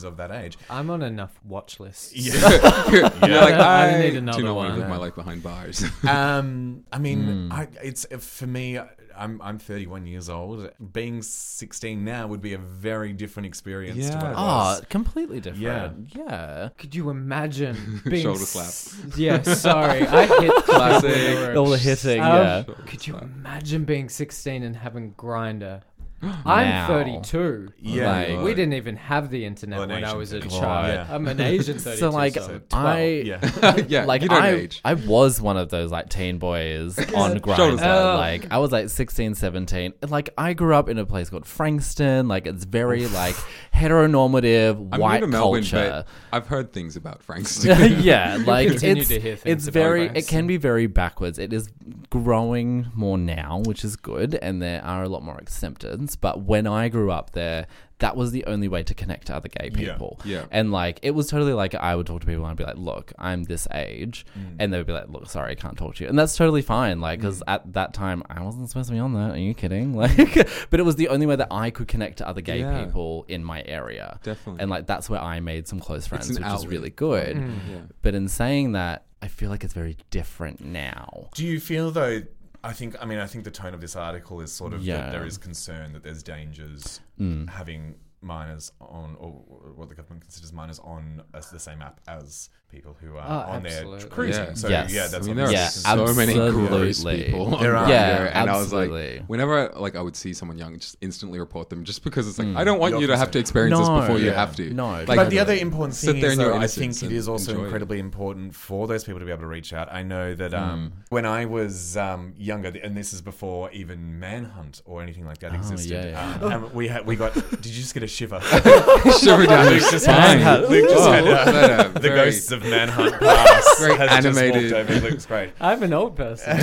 is of that age. I'm on enough watch lists. Yeah. You're like, I I, don't need do another not want to one. live my life behind bars. Um, I mean, Mm. I, it's for me. I'm I'm thirty-one years old. Being sixteen now would be a very different experience to what it Yeah. Oh, was. completely different. Yeah. Could you imagine being Shoulder s- Yeah, sorry, I hit Classic. All the hitting, Um, yeah. Could you imagine being sixteen and having Grindr? Now. I'm thirty-two. Yeah, Like- We didn't even have the internet Well, an when I Asian was a thirty-two. child. Yeah. I'm an Asian thirty-two. So, like, so twelve. I, Yeah. yeah, like you don't I, age. I was one of those like teen boys on Shoulders Grindr. down. Like I was like sixteen, seventeen. And, like I grew up in a place called Frankston. Like it's very like heteronormative I'm white new to Melbourne, culture. but I've heard things about Frankston. yeah, like continue it's, to hear things it's about very it Frankston. can be very backwards. It is growing more now, which is good, and there are a lot more acceptance. But when I grew up there, that was the only way to connect to other gay Yeah. people. Yeah. And like it was totally like I would talk to people and I'd be like, look, I'm this age. Mm. And they would be like, look, sorry, I can't talk to you. And that's totally fine. Like, because at that time I wasn't supposed to be on that. Are you kidding? Like, but it was the only way that I could connect to other gay Yeah. people in my area. Definitely. And like that's where I made some close friends, an which is outlet. really good. Mm. Yeah. But in saying that, I feel like it's very different now. Do you feel though? I think. I mean, I think the tone of this article is sort of Yeah. that there is concern that there's dangers Mm. having minors on, or what the government considers minors on as the same app as people who are Oh, on absolutely. there cruising. Yeah. So Yes. yeah, that's I mean, obviously there are Yeah, so many gross absolutely. people. on There are. Grindr, Yeah, and I was absolutely. like, whenever like I would see someone young, just instantly report them, just because it's like Mm. I don't want You're you to have to concerned. experience No, this before you yeah. have to. No, Like, But the other important sit thing there is, in your though, I innocence think it and is also enjoy it. incredibly important for those people to be able to reach out. I know that um, Mm. when I was um, younger, and this is before even Manhunt or anything like that Oh, existed, yeah, um, and we had we got. Did you just get a shiver? Shiver down Luke your just spine. had, Luke just Oh, had uh, that, uh, the very- ghosts of Manhunt pass. Very has animated. Just walked over. It looks great. I'm an old person.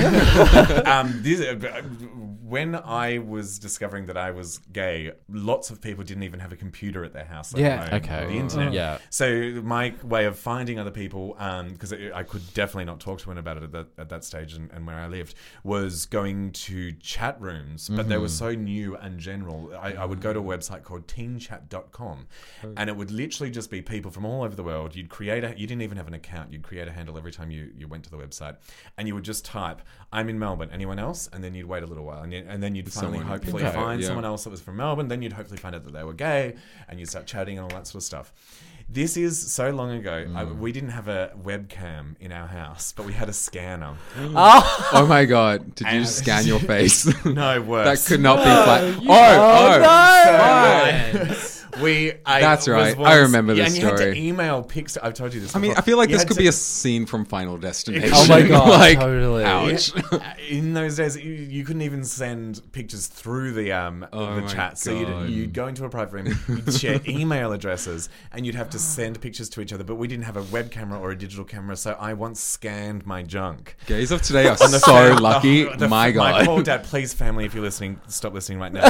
um, this, uh, when I was discovering that I was gay, lots of people didn't even have a computer at their house. let Yeah. alone Okay. The internet. Yeah. So my way of finding other people, because I could definitely not talk to anyone about it at that, at that stage and, and where I lived, was going to chat rooms. But they were so new and general. I, I would go to a website called teen chat dot com, and it would literally just be people from all over the world. You'd create a, you didn't even have an account. You'd create a handle every time you, you went to the website, and you would just type, "I'm in Melbourne. Anyone else?" And then you'd wait a little while, and, you, and then you'd finally Someone- hopefully Okay, find yeah. someone else that was from Melbourne. Then you'd hopefully find out that they were gay, and you'd start chatting and all that sort of stuff. This is so long ago. I, we didn't have a webcam in our house, but we had a scanner. Oh my god! Did you And- scan your face? No, That worse. could not be flat. Oh, oh, So, we. I That's was right. I once- remember yeah, this and you had story. to email pics. I've told you this. I mean, before. I feel like You this had could to- be a scene from Final Destination. Oh my God, like, totally. Ouch. In those days, you, you couldn't even send pictures through the um Oh the my chat. So God. you'd, you'd go into a private room, you'd share email addresses, and you'd have to send pictures to each other. But we didn't have a web camera or a digital camera, so I once scanned my junk. Gays of today are On the so fam- lucky. the- the- my god. My poor dad, please, family, if you're listening, stop listening right now.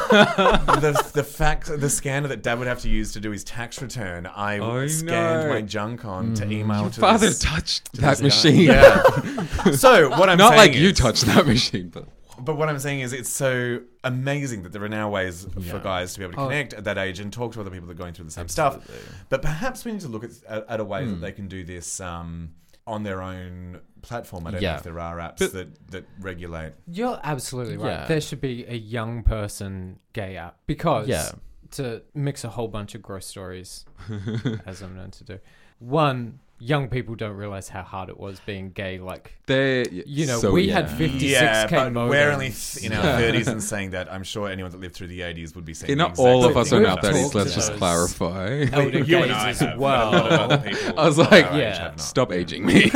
the the fact, the scanner that Dad would have to use to do his tax return, I Oh, scanned no. my junk on to email Your to father this- touched to that this guy. machine. Yeah. So what I'm Not saying like you is- touched that machine, but But what I'm saying is, it's so amazing that there are now ways for guys to be able to Oh. connect at that age and talk to other people that are going through the same stuff. But perhaps we need to look at, at, at a way that they can do this um, on their own platform. I don't Yeah. know if there are apps But- that, that regulate. You're absolutely right. Yeah. There should be a young person gay app because Yeah. to mix a whole bunch of gross stories, as I'm known to do. One, young people don't realize how hard it was being gay. Like, they, you know, so, we yeah. had fifty-six Yeah, K but modems. we're only th- in our Yeah. thirties and saying that. I'm sure anyone that lived through the eighties would be saying Yeah, the not exact all same of us thing are in that our We've thirties. talked Let's to just those clarify. elder You and gays I as have, well. but a lot of other people I was our like, age yeah, have not. Stop aging me.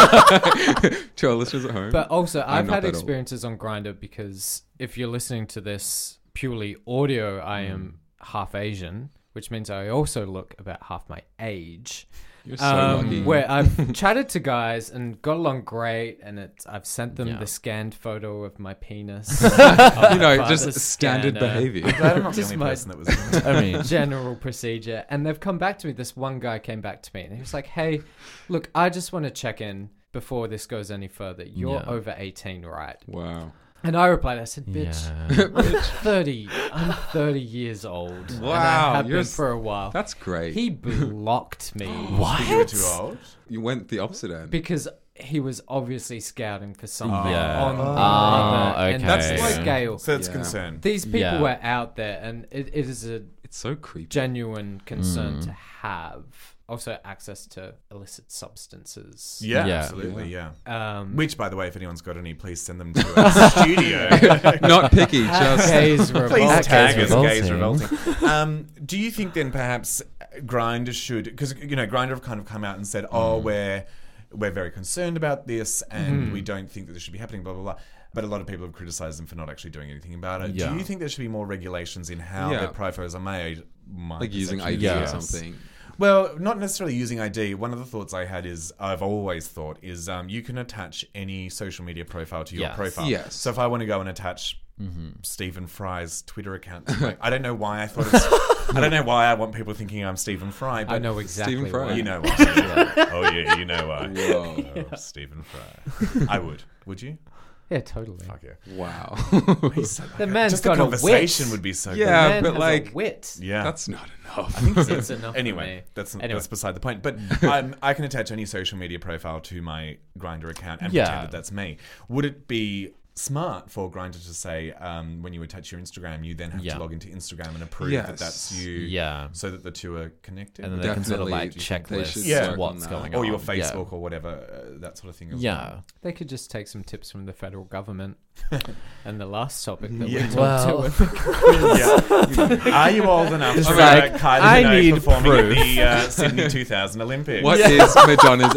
To our listeners at home. But also, I'm I've not had that old. experiences on Grindr because if you're listening to this purely audio, I Mm. am half Asian, which means I also look about half my age. You're so Um, lucky. where I've chatted to guys and got along great, and it's, I've sent them Yeah. the scanned photo of my penis. you know, But just the standard scanner. behavior. Glad I'm not the Just only my- person that was. I mean, General procedure. And they've come back to me. This one guy came back to me and he was like, hey, look, I just want to check in before this goes any further. You're Yeah. over eighteen, right? Wow. And I replied, I said, bitch, Yeah. I'm thirty. I'm thirty years old. And Wow, I have you're been s- for a while. That's great. He blocked me. What? You were too old. You went the opposite end. Because he was obviously scouting for something Yeah. on the Oh, other end okay. of the That's like- scale. So it's Yeah. concern. These people Yeah. were out there, and it, it is a It's so creepy. genuine concern Mm. to have. Also, access to illicit substances. Yeah, Yeah. absolutely, yeah. Um, Which, by the way, if anyone's got any, please send them to our studio. Not picky, just gays Please revolt. tag Gays us, gays Revolting. revolting. Um, do you think then perhaps Grindr should, because you know Grindr have kind of come out and said, oh, we're we're very concerned about this, and we don't think that this should be happening, blah blah blah. But a lot of people have criticised them for not actually doing anything about it. Yeah. Do you think there should be more regulations in how Yeah. their profiles are made? My like using perception I D is or yes. something. Well, not necessarily using I D. One of the thoughts I had is, I've always thought, is um, you can attach any social media profile to your Yes. profile. Yes. So if I want to go and attach Stephen Fry's Twitter account, to my, I don't know why I thought it's, I don't know why I want people thinking I'm Stephen Fry, but I know exactly. Stephen Fry. why. you know why. Oh yeah, you know why. Whoa. Oh, Stephen Fry. I would. Would you? Yeah, totally. Fuck yeah. Wow. He's so, The man's just got the a wit. conversation would be so Yeah, Man but has like- a wit. good. Yeah. That's not enough. It's enough. Anyway, for me. that's Anyway. that's beside the point. But um, I can attach any social media profile to my Grindr account and Yeah. pretend that that's me. Would it be smart for Grindr to say um, when you attach your Instagram, you then have Yeah. to log into Instagram and approve Yes. that that's you, Yeah. so that the two are connected? And then they can sort of Definitely, like do you think they checklist should Yeah. work what's on going that? on. or your Yeah. Facebook or whatever, uh, that sort of thing. As Yeah. well. They could just take some tips from the federal government. And the last topic that Yeah. we talked Well. to. yeah. Are you old enough It's to like, like, Kylie I Minogue need performing proof. at the uh, Sydney two thousand Olympics? What is Madonna's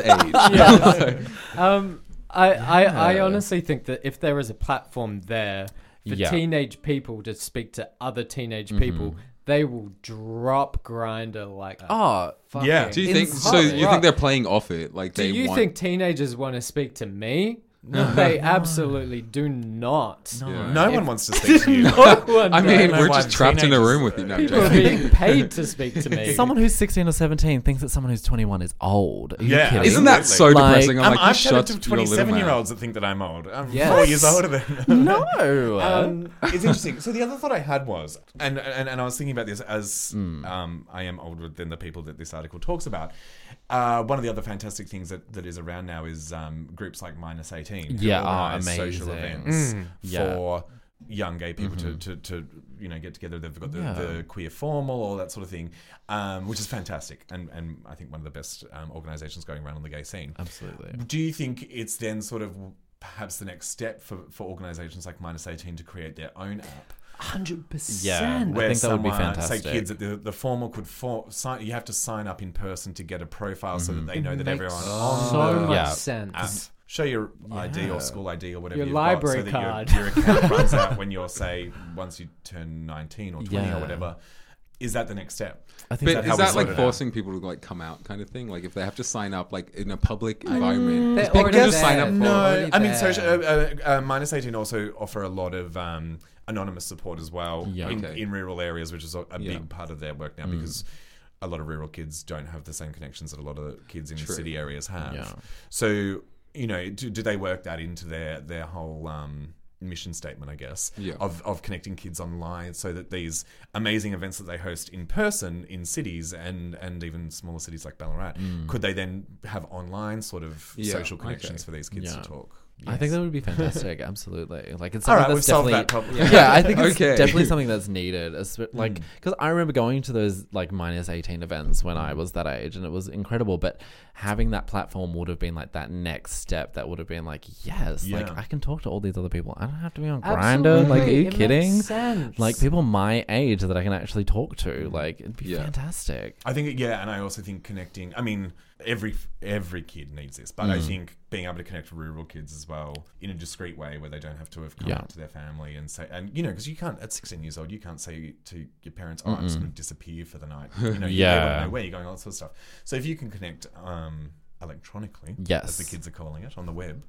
age? Um, I, I, I honestly think that if there is a platform there for Yeah. teenage people to speak to other teenage people, they will drop Grindr like a Oh, fucking Yeah. Do you think in so? hot You rock. think they're playing off it? Like Do they you want? think teenagers want to speak to me? They absolutely do not. Yeah. No one wants to speak to you. No one I does. mean, know we're why just trapped in a teenagers- room with you. No, I'm People are joking. being paid to speak to me. someone who's sixteen or seventeen thinks that someone who's twenty-one is old. Are you Yeah. kidding? Isn't that so Like, depressing? I'm Um, like, you I've shut chatted to your little twenty-seven-year-olds mouth. that think that I'm old. I'm Yes. four years older than them. No. Um, it's interesting. So the other thought I had was, and and, and I was thinking about this as Hmm. um, I am older than the people that this article talks about. Uh, one of the other fantastic things that, that is around now is um, groups like Minus eighteen, who Yeah, oh, organise social amazing. events Yeah. for young gay people to, to, to you know get together. They've got the, Yeah. the queer formal, all that sort of thing, um, which is fantastic, and and I think one of the best um, organisations going around on the gay scene. Absolutely. Do you think it's then sort of perhaps the next step for, for organisations like Minus eighteen to create their own app? Hundred percent. Yeah. I Where think that would be someone, fantastic. say kids, at the, the formal could for, sign, you have to sign up in person to get a profile so that they know that Makes everyone so on the much Yeah. sense. app. Show your I D Yeah. or school I D or whatever Your you've library got, so card. that your, your account runs out when you're, say, once you turn nineteen or twenty Yeah. or whatever. Is that the next step? I think Is But that how is we that sort like it out? forcing people to like come out, kind of thing? Like if they have to sign up, like in a public environment, They're people already can just sign there. up for. No. No, already I mean, there. social, uh, uh, uh, Minus eighteen also offer a lot of um, anonymous support as well Yeah. in, Okay. in rural areas, which is a, a Yeah. big part of their work now because a lot of rural kids don't have the same connections that a lot of kids in True. city areas have. Yeah. So, you know, do, do they work that into their, their whole um, mission statement, I guess, Yeah. of, of connecting kids online so that these amazing events that they host in person in cities and, and even smaller cities like Ballarat, could they then have online sort of Yeah, social connections okay. for these kids Yeah. to talk? I think that would be fantastic. Absolutely. Like it's All something right, that's we've solved definitely that problem. yeah. I think it's Okay. definitely something that's needed. As- Like because I remember going to those like minus eighteen events when I was that age, and it was incredible. But having that platform would have been like that next step. That would have been like yes, like Yeah. I can talk to all these other people. I don't have to be on Absolutely. Grindr. Like are you It makes kidding? sense. Like people my age that I can actually talk to. Like it'd be Yeah. fantastic. I think, yeah, and I also think connecting. I mean, every every kid needs this, but I think being able to connect with rural kids as well in a discreet way, where they don't have to have come Yeah. out to their family and say, and you know, because you can't at sixteen years old, you can't say to your parents, "Oh, I'm just going to disappear for the night." You know, you Yeah. they want to know where you're going, all that sort of stuff. So if you can connect. Um, electronically, Yes. as the kids are calling it, on the web,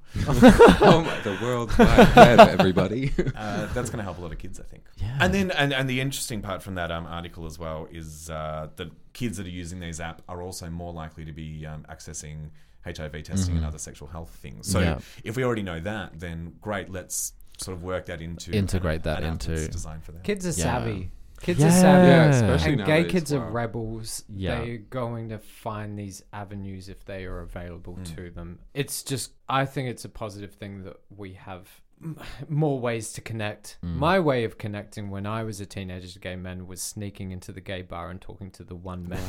Oh my, the world wide web, everybody. uh, that's going to help a lot of kids, I think. Yeah. And then, and, and the interesting part from that um, article as well is uh, that kids that are using these apps are also more likely to be um, accessing H I V testing and other sexual health things. So Yeah. if we already know that, then great, let's sort of work that into Integrate that an app that's into- designed for that. Kids are Yeah. savvy. Kids Yeah. are savvy. Yeah, especially and gay nowadays, kids are wow. rebels. Yeah. They're going to find these avenues if they are available Mm. to them. It's just, I think it's a positive thing that we have m- more ways to connect. Mm. My way of connecting when I was a teenager to gay men was sneaking into the gay bar and talking to the one meth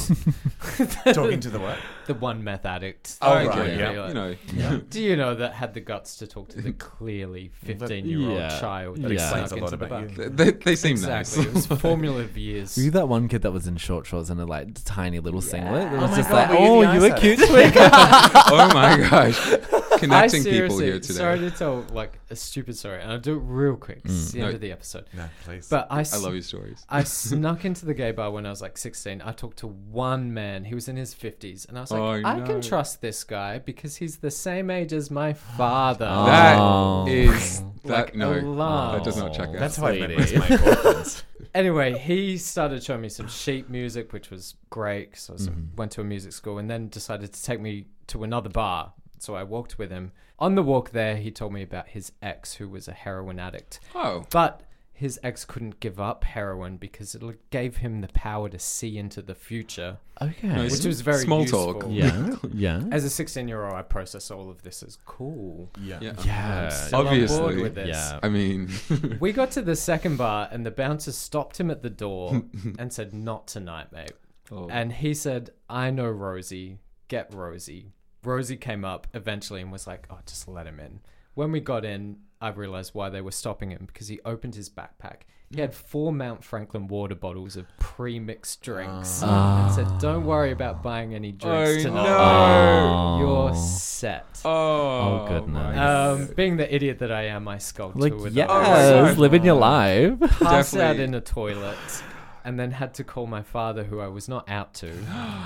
addict. Talking to the what? The one meth addict. Oh, Like, right, you yeah. know, You know, Yeah. do you know that had the guts to talk to the clearly fifteen-year-old Yeah. child? That that explains snuck a lot into the about bar? you. they, they seem Exactly. nice. It was formative years. Were you that one kid that was in short shorts and a like tiny little singlet? It was my just God, like, were you oh, the you were ice cute, addict? Twig. Oh my gosh. I Connecting people seriously, here today. sorry to tell like a stupid story, and I'll do it real quick. It's the No. end of the episode. No, please. But I, I s- love your stories. I snuck into the gay bar when I was like sixteen. I talked to one man. He was in his fifties. And I was like, Oh, I no. can trust this guy because he's the same age as my father. That Oh. is that Like no, alarm. that does not check out. That's how I met Sweetie. most of my boyfriends. Anyway, he started showing me some sheet music, which was great because I was, Mm-hmm. went to a music school, and then decided to take me to another bar. So I walked with him. On the walk there, he told me about his ex, who was a heroin addict. Oh, But his ex couldn't give up heroin because it gave him the power to see into the future, Okay. Nice. which was very Small useful. talk. Yeah. Yeah. As a sixteen-year-old, I process all of this as cool. Yeah. yeah. Yeah. Still on board Obviously. with this. Yeah. I mean, We got to the second bar, and the bouncer stopped him at the door and said, "Not tonight, mate." oh. And he said, "I know Rosie. Get Rosie." Rosie came up eventually and was like, "Oh, just let him in." When we got in, I realized why they were stopping him, because he opened his backpack. He had four Mount Franklin water bottles of pre-mixed drinks and said, "Don't worry about buying any drinks Oh, tonight. no. You're set." oh, Oh, goodness. my Um, being the idiot that I am, I skulked Like, to with yes, that. living your life. Passed out Definitely. in a toilet, and then had to call my father, who I was not out to,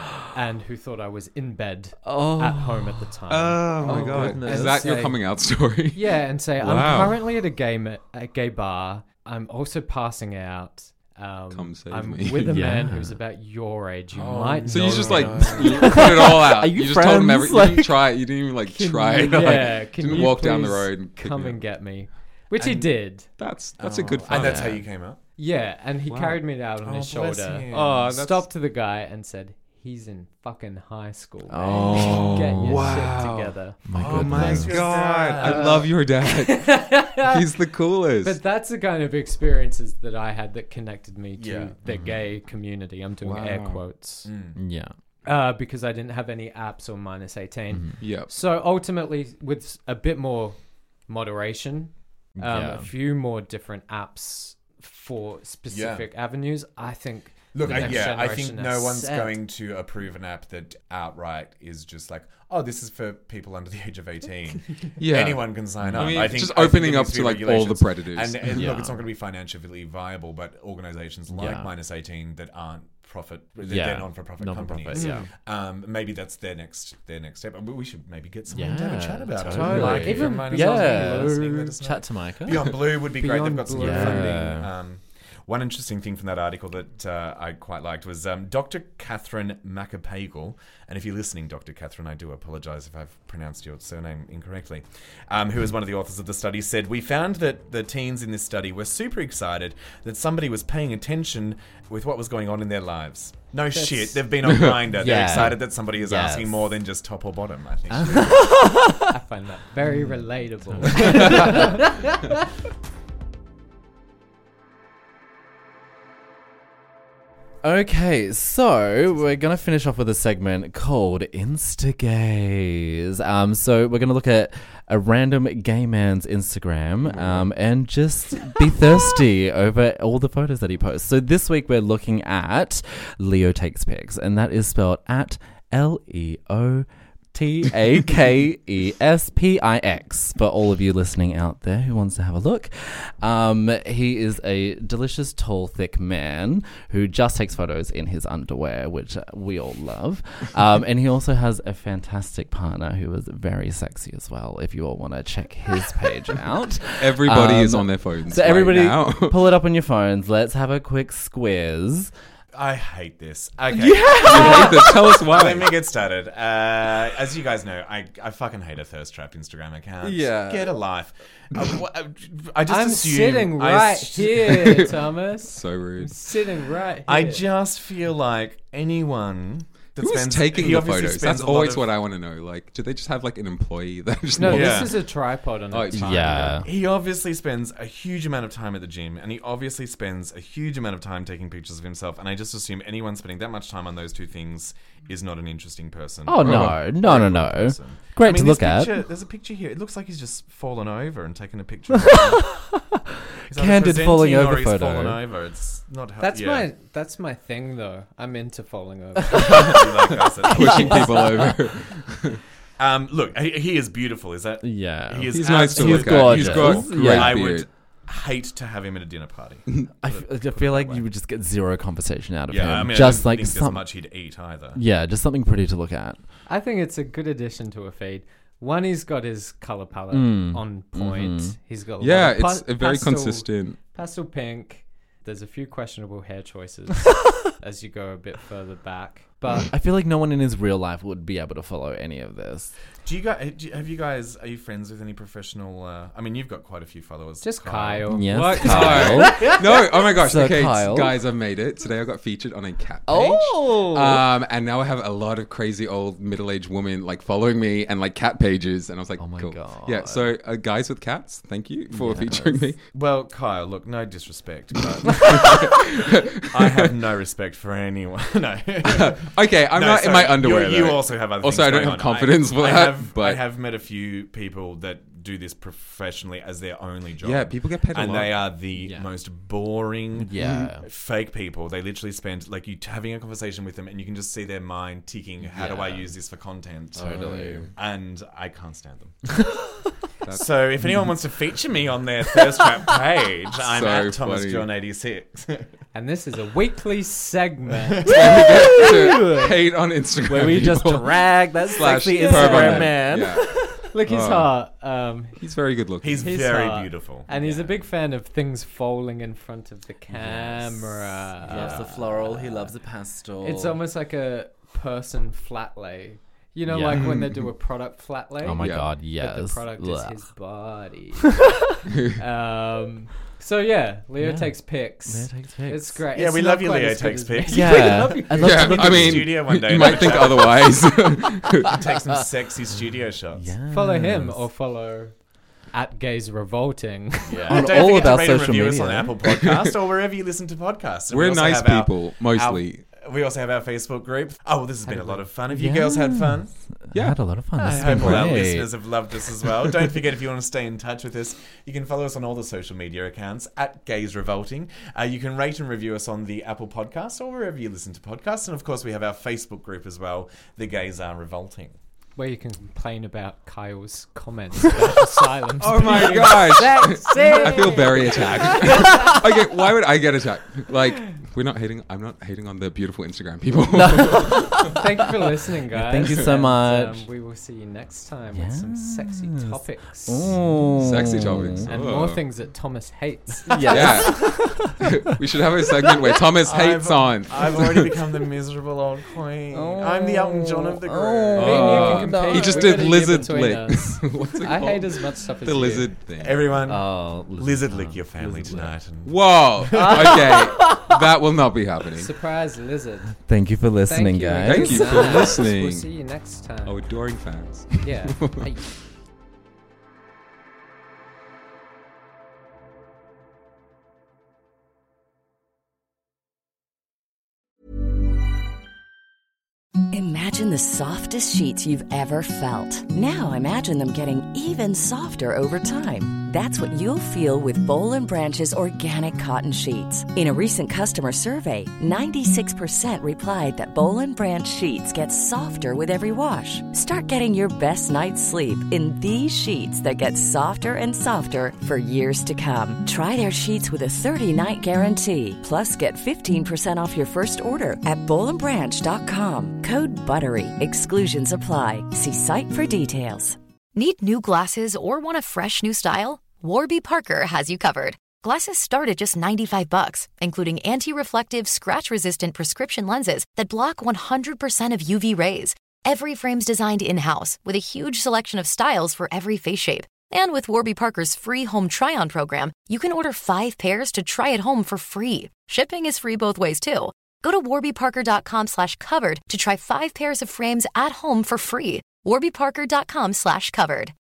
and who thought I was in bed Oh. at home at the time. Oh my Oh, god. goodness. Is that your Say- coming out story? yeah, and say, Wow. I'm currently at a gay, ma- a gay bar. I'm also passing out. Um, Come save I'm me. with a man Yeah. who's about your age. You Oh, might So know you just like him. you put it all out. Are you just told him friends? every, you Like- didn't try it. You didn't even like Can try you- it. Like, yeah, can didn't you walk down the please road and kick come me and out. get me, which he And- did. That's that's a good Oh, fun. And that's Yeah. how you came out? Yeah, and he Wow. carried me out on Oh, his bless shoulder. him. Oh, that's Stopped to the guy and said, "He's in fucking high school. Man. Oh. Get your Wow. shit together." My Oh goodness. my my Nice. god, dad. I love your dad. He's the coolest. But that's the kind of experiences that I had that connected me to Yeah. the gay community. I'm doing air Wow. quotes. Mm. Yeah. Uh, because I didn't have any apps or minus eighteen. Mhm. Yep. So ultimately, with a bit more moderation, um, Yeah. a few more different apps for specific avenues, I think. Look, the I, next yeah, I think generation no is one's set. going to approve an app that outright is just like, oh, this is for people under the age of eighteen. Yeah. Anyone can sign up. I mean, I think just I think opening there up needs to be like all the regulations. predators. And, and Yeah. look, it's not going to be financially viable, but organizations like Yeah. minus eighteen that aren't profit, they're, Yeah. they're non-for-profit Non-for-profit, companies. yeah. Um, maybe that's their next their next step. We should maybe get someone Yeah, to have a chat about totally. it. Like, if Even you're minus Beyond eighteen, Blue, listening, let us know. Chat to Micah. Beyond Blue would be great. They've Beyond got some Blue. good Yeah. funding. Um, one interesting thing from that article that uh, I quite liked was um, Doctor Catherine Macapagel. And if you're listening, Doctor Catherine, I do apologise if I've pronounced your surname incorrectly, um, who is one of the authors of the study, said, "We found that the teens in this study were super excited that somebody was paying attention with what was going on in their lives. No shit, they've been on Grindr. They're Yeah. excited that somebody is Yes. asking more than just top or bottom, I think. I find that very Hmm. relatable. Okay, so we're gonna finish off with a segment called Instagaze. Um, so we're gonna look at a random gay man's Instagram, um, and just be thirsty over all the photos that he posts. So this week we're looking at Leo Takes Pics, and that is spelled at L E O T A K E S P I X for all of you listening out there who wants to have a look. Um, he is a delicious, tall, thick man who just takes photos in his underwear, which we all love. Um, and he also has a fantastic partner who is very sexy as well, if you all want to check his page out. Everybody Um, is on their phones. So right everybody now. pull it up on your phones. Let's have a quick squiz. I hate this. Okay. You hate this. Tell us why. Let me get started. Uh, as you guys know, I, I fucking hate a thirst trap Instagram account. Yeah. Get a life. Uh, wh- I just I'm assume sitting I right s- here, Thomas. So rude. I'm sitting right here. I just feel like anyone that Who's spends taking he the obviously photos? spends That's a lot always of- what I want to know. Like, do they just have like an employee that just No, walks- Yeah. this is a tripod on Oh, a it's- time. Yeah. He obviously spends a huge amount of time at the gym, and he obviously spends a huge amount of time taking pictures of himself. And I just assume anyone spending that much time on those two things is not an interesting person. Oh, Or no. a No, no, great no. person. Great I mean, to this look at. picture- There's a picture here. It looks like he's just fallen over and taken a picture. Of himself. He's either Candid falling presenting or over he's photo. fallen over. It's not. How, That's yeah. my that's my thing though. I'm into falling over. Like I said. pushing people over. Um, look, he, he is beautiful. Is that? Yeah. He is He's nice to absolutely- look at. He's got gorgeous. great Yeah. I beard. would hate to have him at a dinner party. I, f- I feel like you would just get zero conversation out of him. Yeah, I mean, just I don't like think there's some, much he'd eat either. yeah, just something pretty to look at. I think it's a good addition to a feed. One, he's got his color palette Mm. on point. Mhm. He's got a Yeah, lot of it's pa- a very pastel- consistent. pastel pink. There's a few questionable hair choices as you go a bit further back, but I feel like no one in his real life would be able to follow any of this. Do you guys? Do you, have you guys? Are you friends with any professional? Uh, I mean, you've got quite a few followers. just Kyle. Yes, What? Kyle. No, oh my gosh. So, okay, Kyle. guys, I've made it. Today I got featured on a cat page. Oh. Um, and now I have a lot of crazy old middle-aged women like following me and like cat pages. And I was like, Oh my cool. God. Yeah, so uh, guys with cats, thank you for Yes. featuring me. Well, Kyle, look, no disrespect, but I have no respect for anyone. No. Okay, I'm No, not in sorry, my underwear. You, you though. also have other Also, things I don't going have on. confidence I, for I that, Have, but- I have met a few people that do this professionally as their only job. Yeah, people get paid a and lot. they are the Yeah. most boring, Yeah. fake people. They literally spend like you t- having a conversation with them, and you can just see their mind ticking. How do I Yeah. use this for content? Totally. And I can't stand them. So if anyone wants to feature me on their Thirst Trap page, I'm So at Thomas funny. John eighty-six. And this is a weekly segment. to hate on Instagram. Where we just people. drag that Slash sexy perv Instagram on man. them. Yeah. Look, he's Oh. hot. Um, He's very good looking. He's He's very hot. beautiful. and he's Yeah. a big fan of things falling in front of the camera. He loves the floral. He loves the pastel. It's almost like a person flat lay. You know, Yeah. like when they do a product flat lay. Oh my Yeah. god, But yes. the product is Ugh. his body. um, so yeah, Leo Yeah. takes pics. Leo takes pics. It's great. Yeah, It's we not love you, quite Leo as good takes as me. pics. Yeah. I'd love yeah, to look I at mean, studio one day you and might have a think chat. otherwise. Take some sexy studio shots. Yes. Follow him or follow at Gays Revolting. Yeah. On And don't all forget of to our rate and social review us on media. Apple Podcast or wherever you listen to podcasts. And we We're also nice have our- people, mostly. our- we also have our Facebook group. Oh, well, this has been a lot of fun. Have you girls had fun? Yeah. I had a lot of fun. I This has been hope all our great. listeners have loved us as well. Don't forget, if you want to stay in touch with us, you can follow us on all the social media accounts at Gays Revolting. Uh, you can rate and review us on the Apple Podcast or wherever you listen to podcasts. And of course, we have our Facebook group as well, The Gays Are Revolting. Where you can complain about Kyle's comments about asylum. Oh my gosh. I feel very attacked. Okay, why would I get attacked? Like, we're not hating. I'm not hating on the beautiful Instagram people. Thank you for listening, guys. Thank you so And, much. Um, we will see you next time with some sexy Yes. topics. Ooh. Sexy topics. And Oh. more things that Thomas hates. Yeah. We should have a segment where Thomas hates I've, on. I've already become the miserable old queen. I'm the Elton John of the group. Oh. Me and you can Oh. compete. He just We're did gonna lizard between lick. us. What's it I called? hate as much stuff as The you. lizard thing. Everyone, Oh, lizard lick your family lizard lick. tonight. And Whoa. Okay. That will not be happening. Surprise lizard. Thank you for listening, Thank you. guys. Thank you Good for night. listening. We'll see you next time. Our adoring fans. Yeah. Bye. Imagine the softest sheets you've ever felt. Now imagine them getting even softer over time. That's what you'll feel with Bowl and Branch's organic cotton sheets. In a recent customer survey, ninety-six percent replied that Bowl and Branch sheets get softer with every wash. Start getting your best night's sleep in these sheets that get softer and softer for years to come. Try their sheets with a thirty-night guarantee. Plus, get fifteen percent off your first order at bowl and branch dot com. Code BUTTERY. Exclusions apply. See site for details. Need new glasses or want a fresh new style? Warby Parker has you covered. Glasses start at just ninety-five bucks, including anti-reflective, scratch-resistant prescription lenses that block one hundred percent of U V rays. Every frame's designed in-house with a huge selection of styles for every face shape. And with Warby Parker's free home try-on program, you can order five pairs to try at home for free. Shipping is free both ways, too. Go to warbyparker.com slash covered to try five pairs of frames at home for free. warbyparker.com slash covered.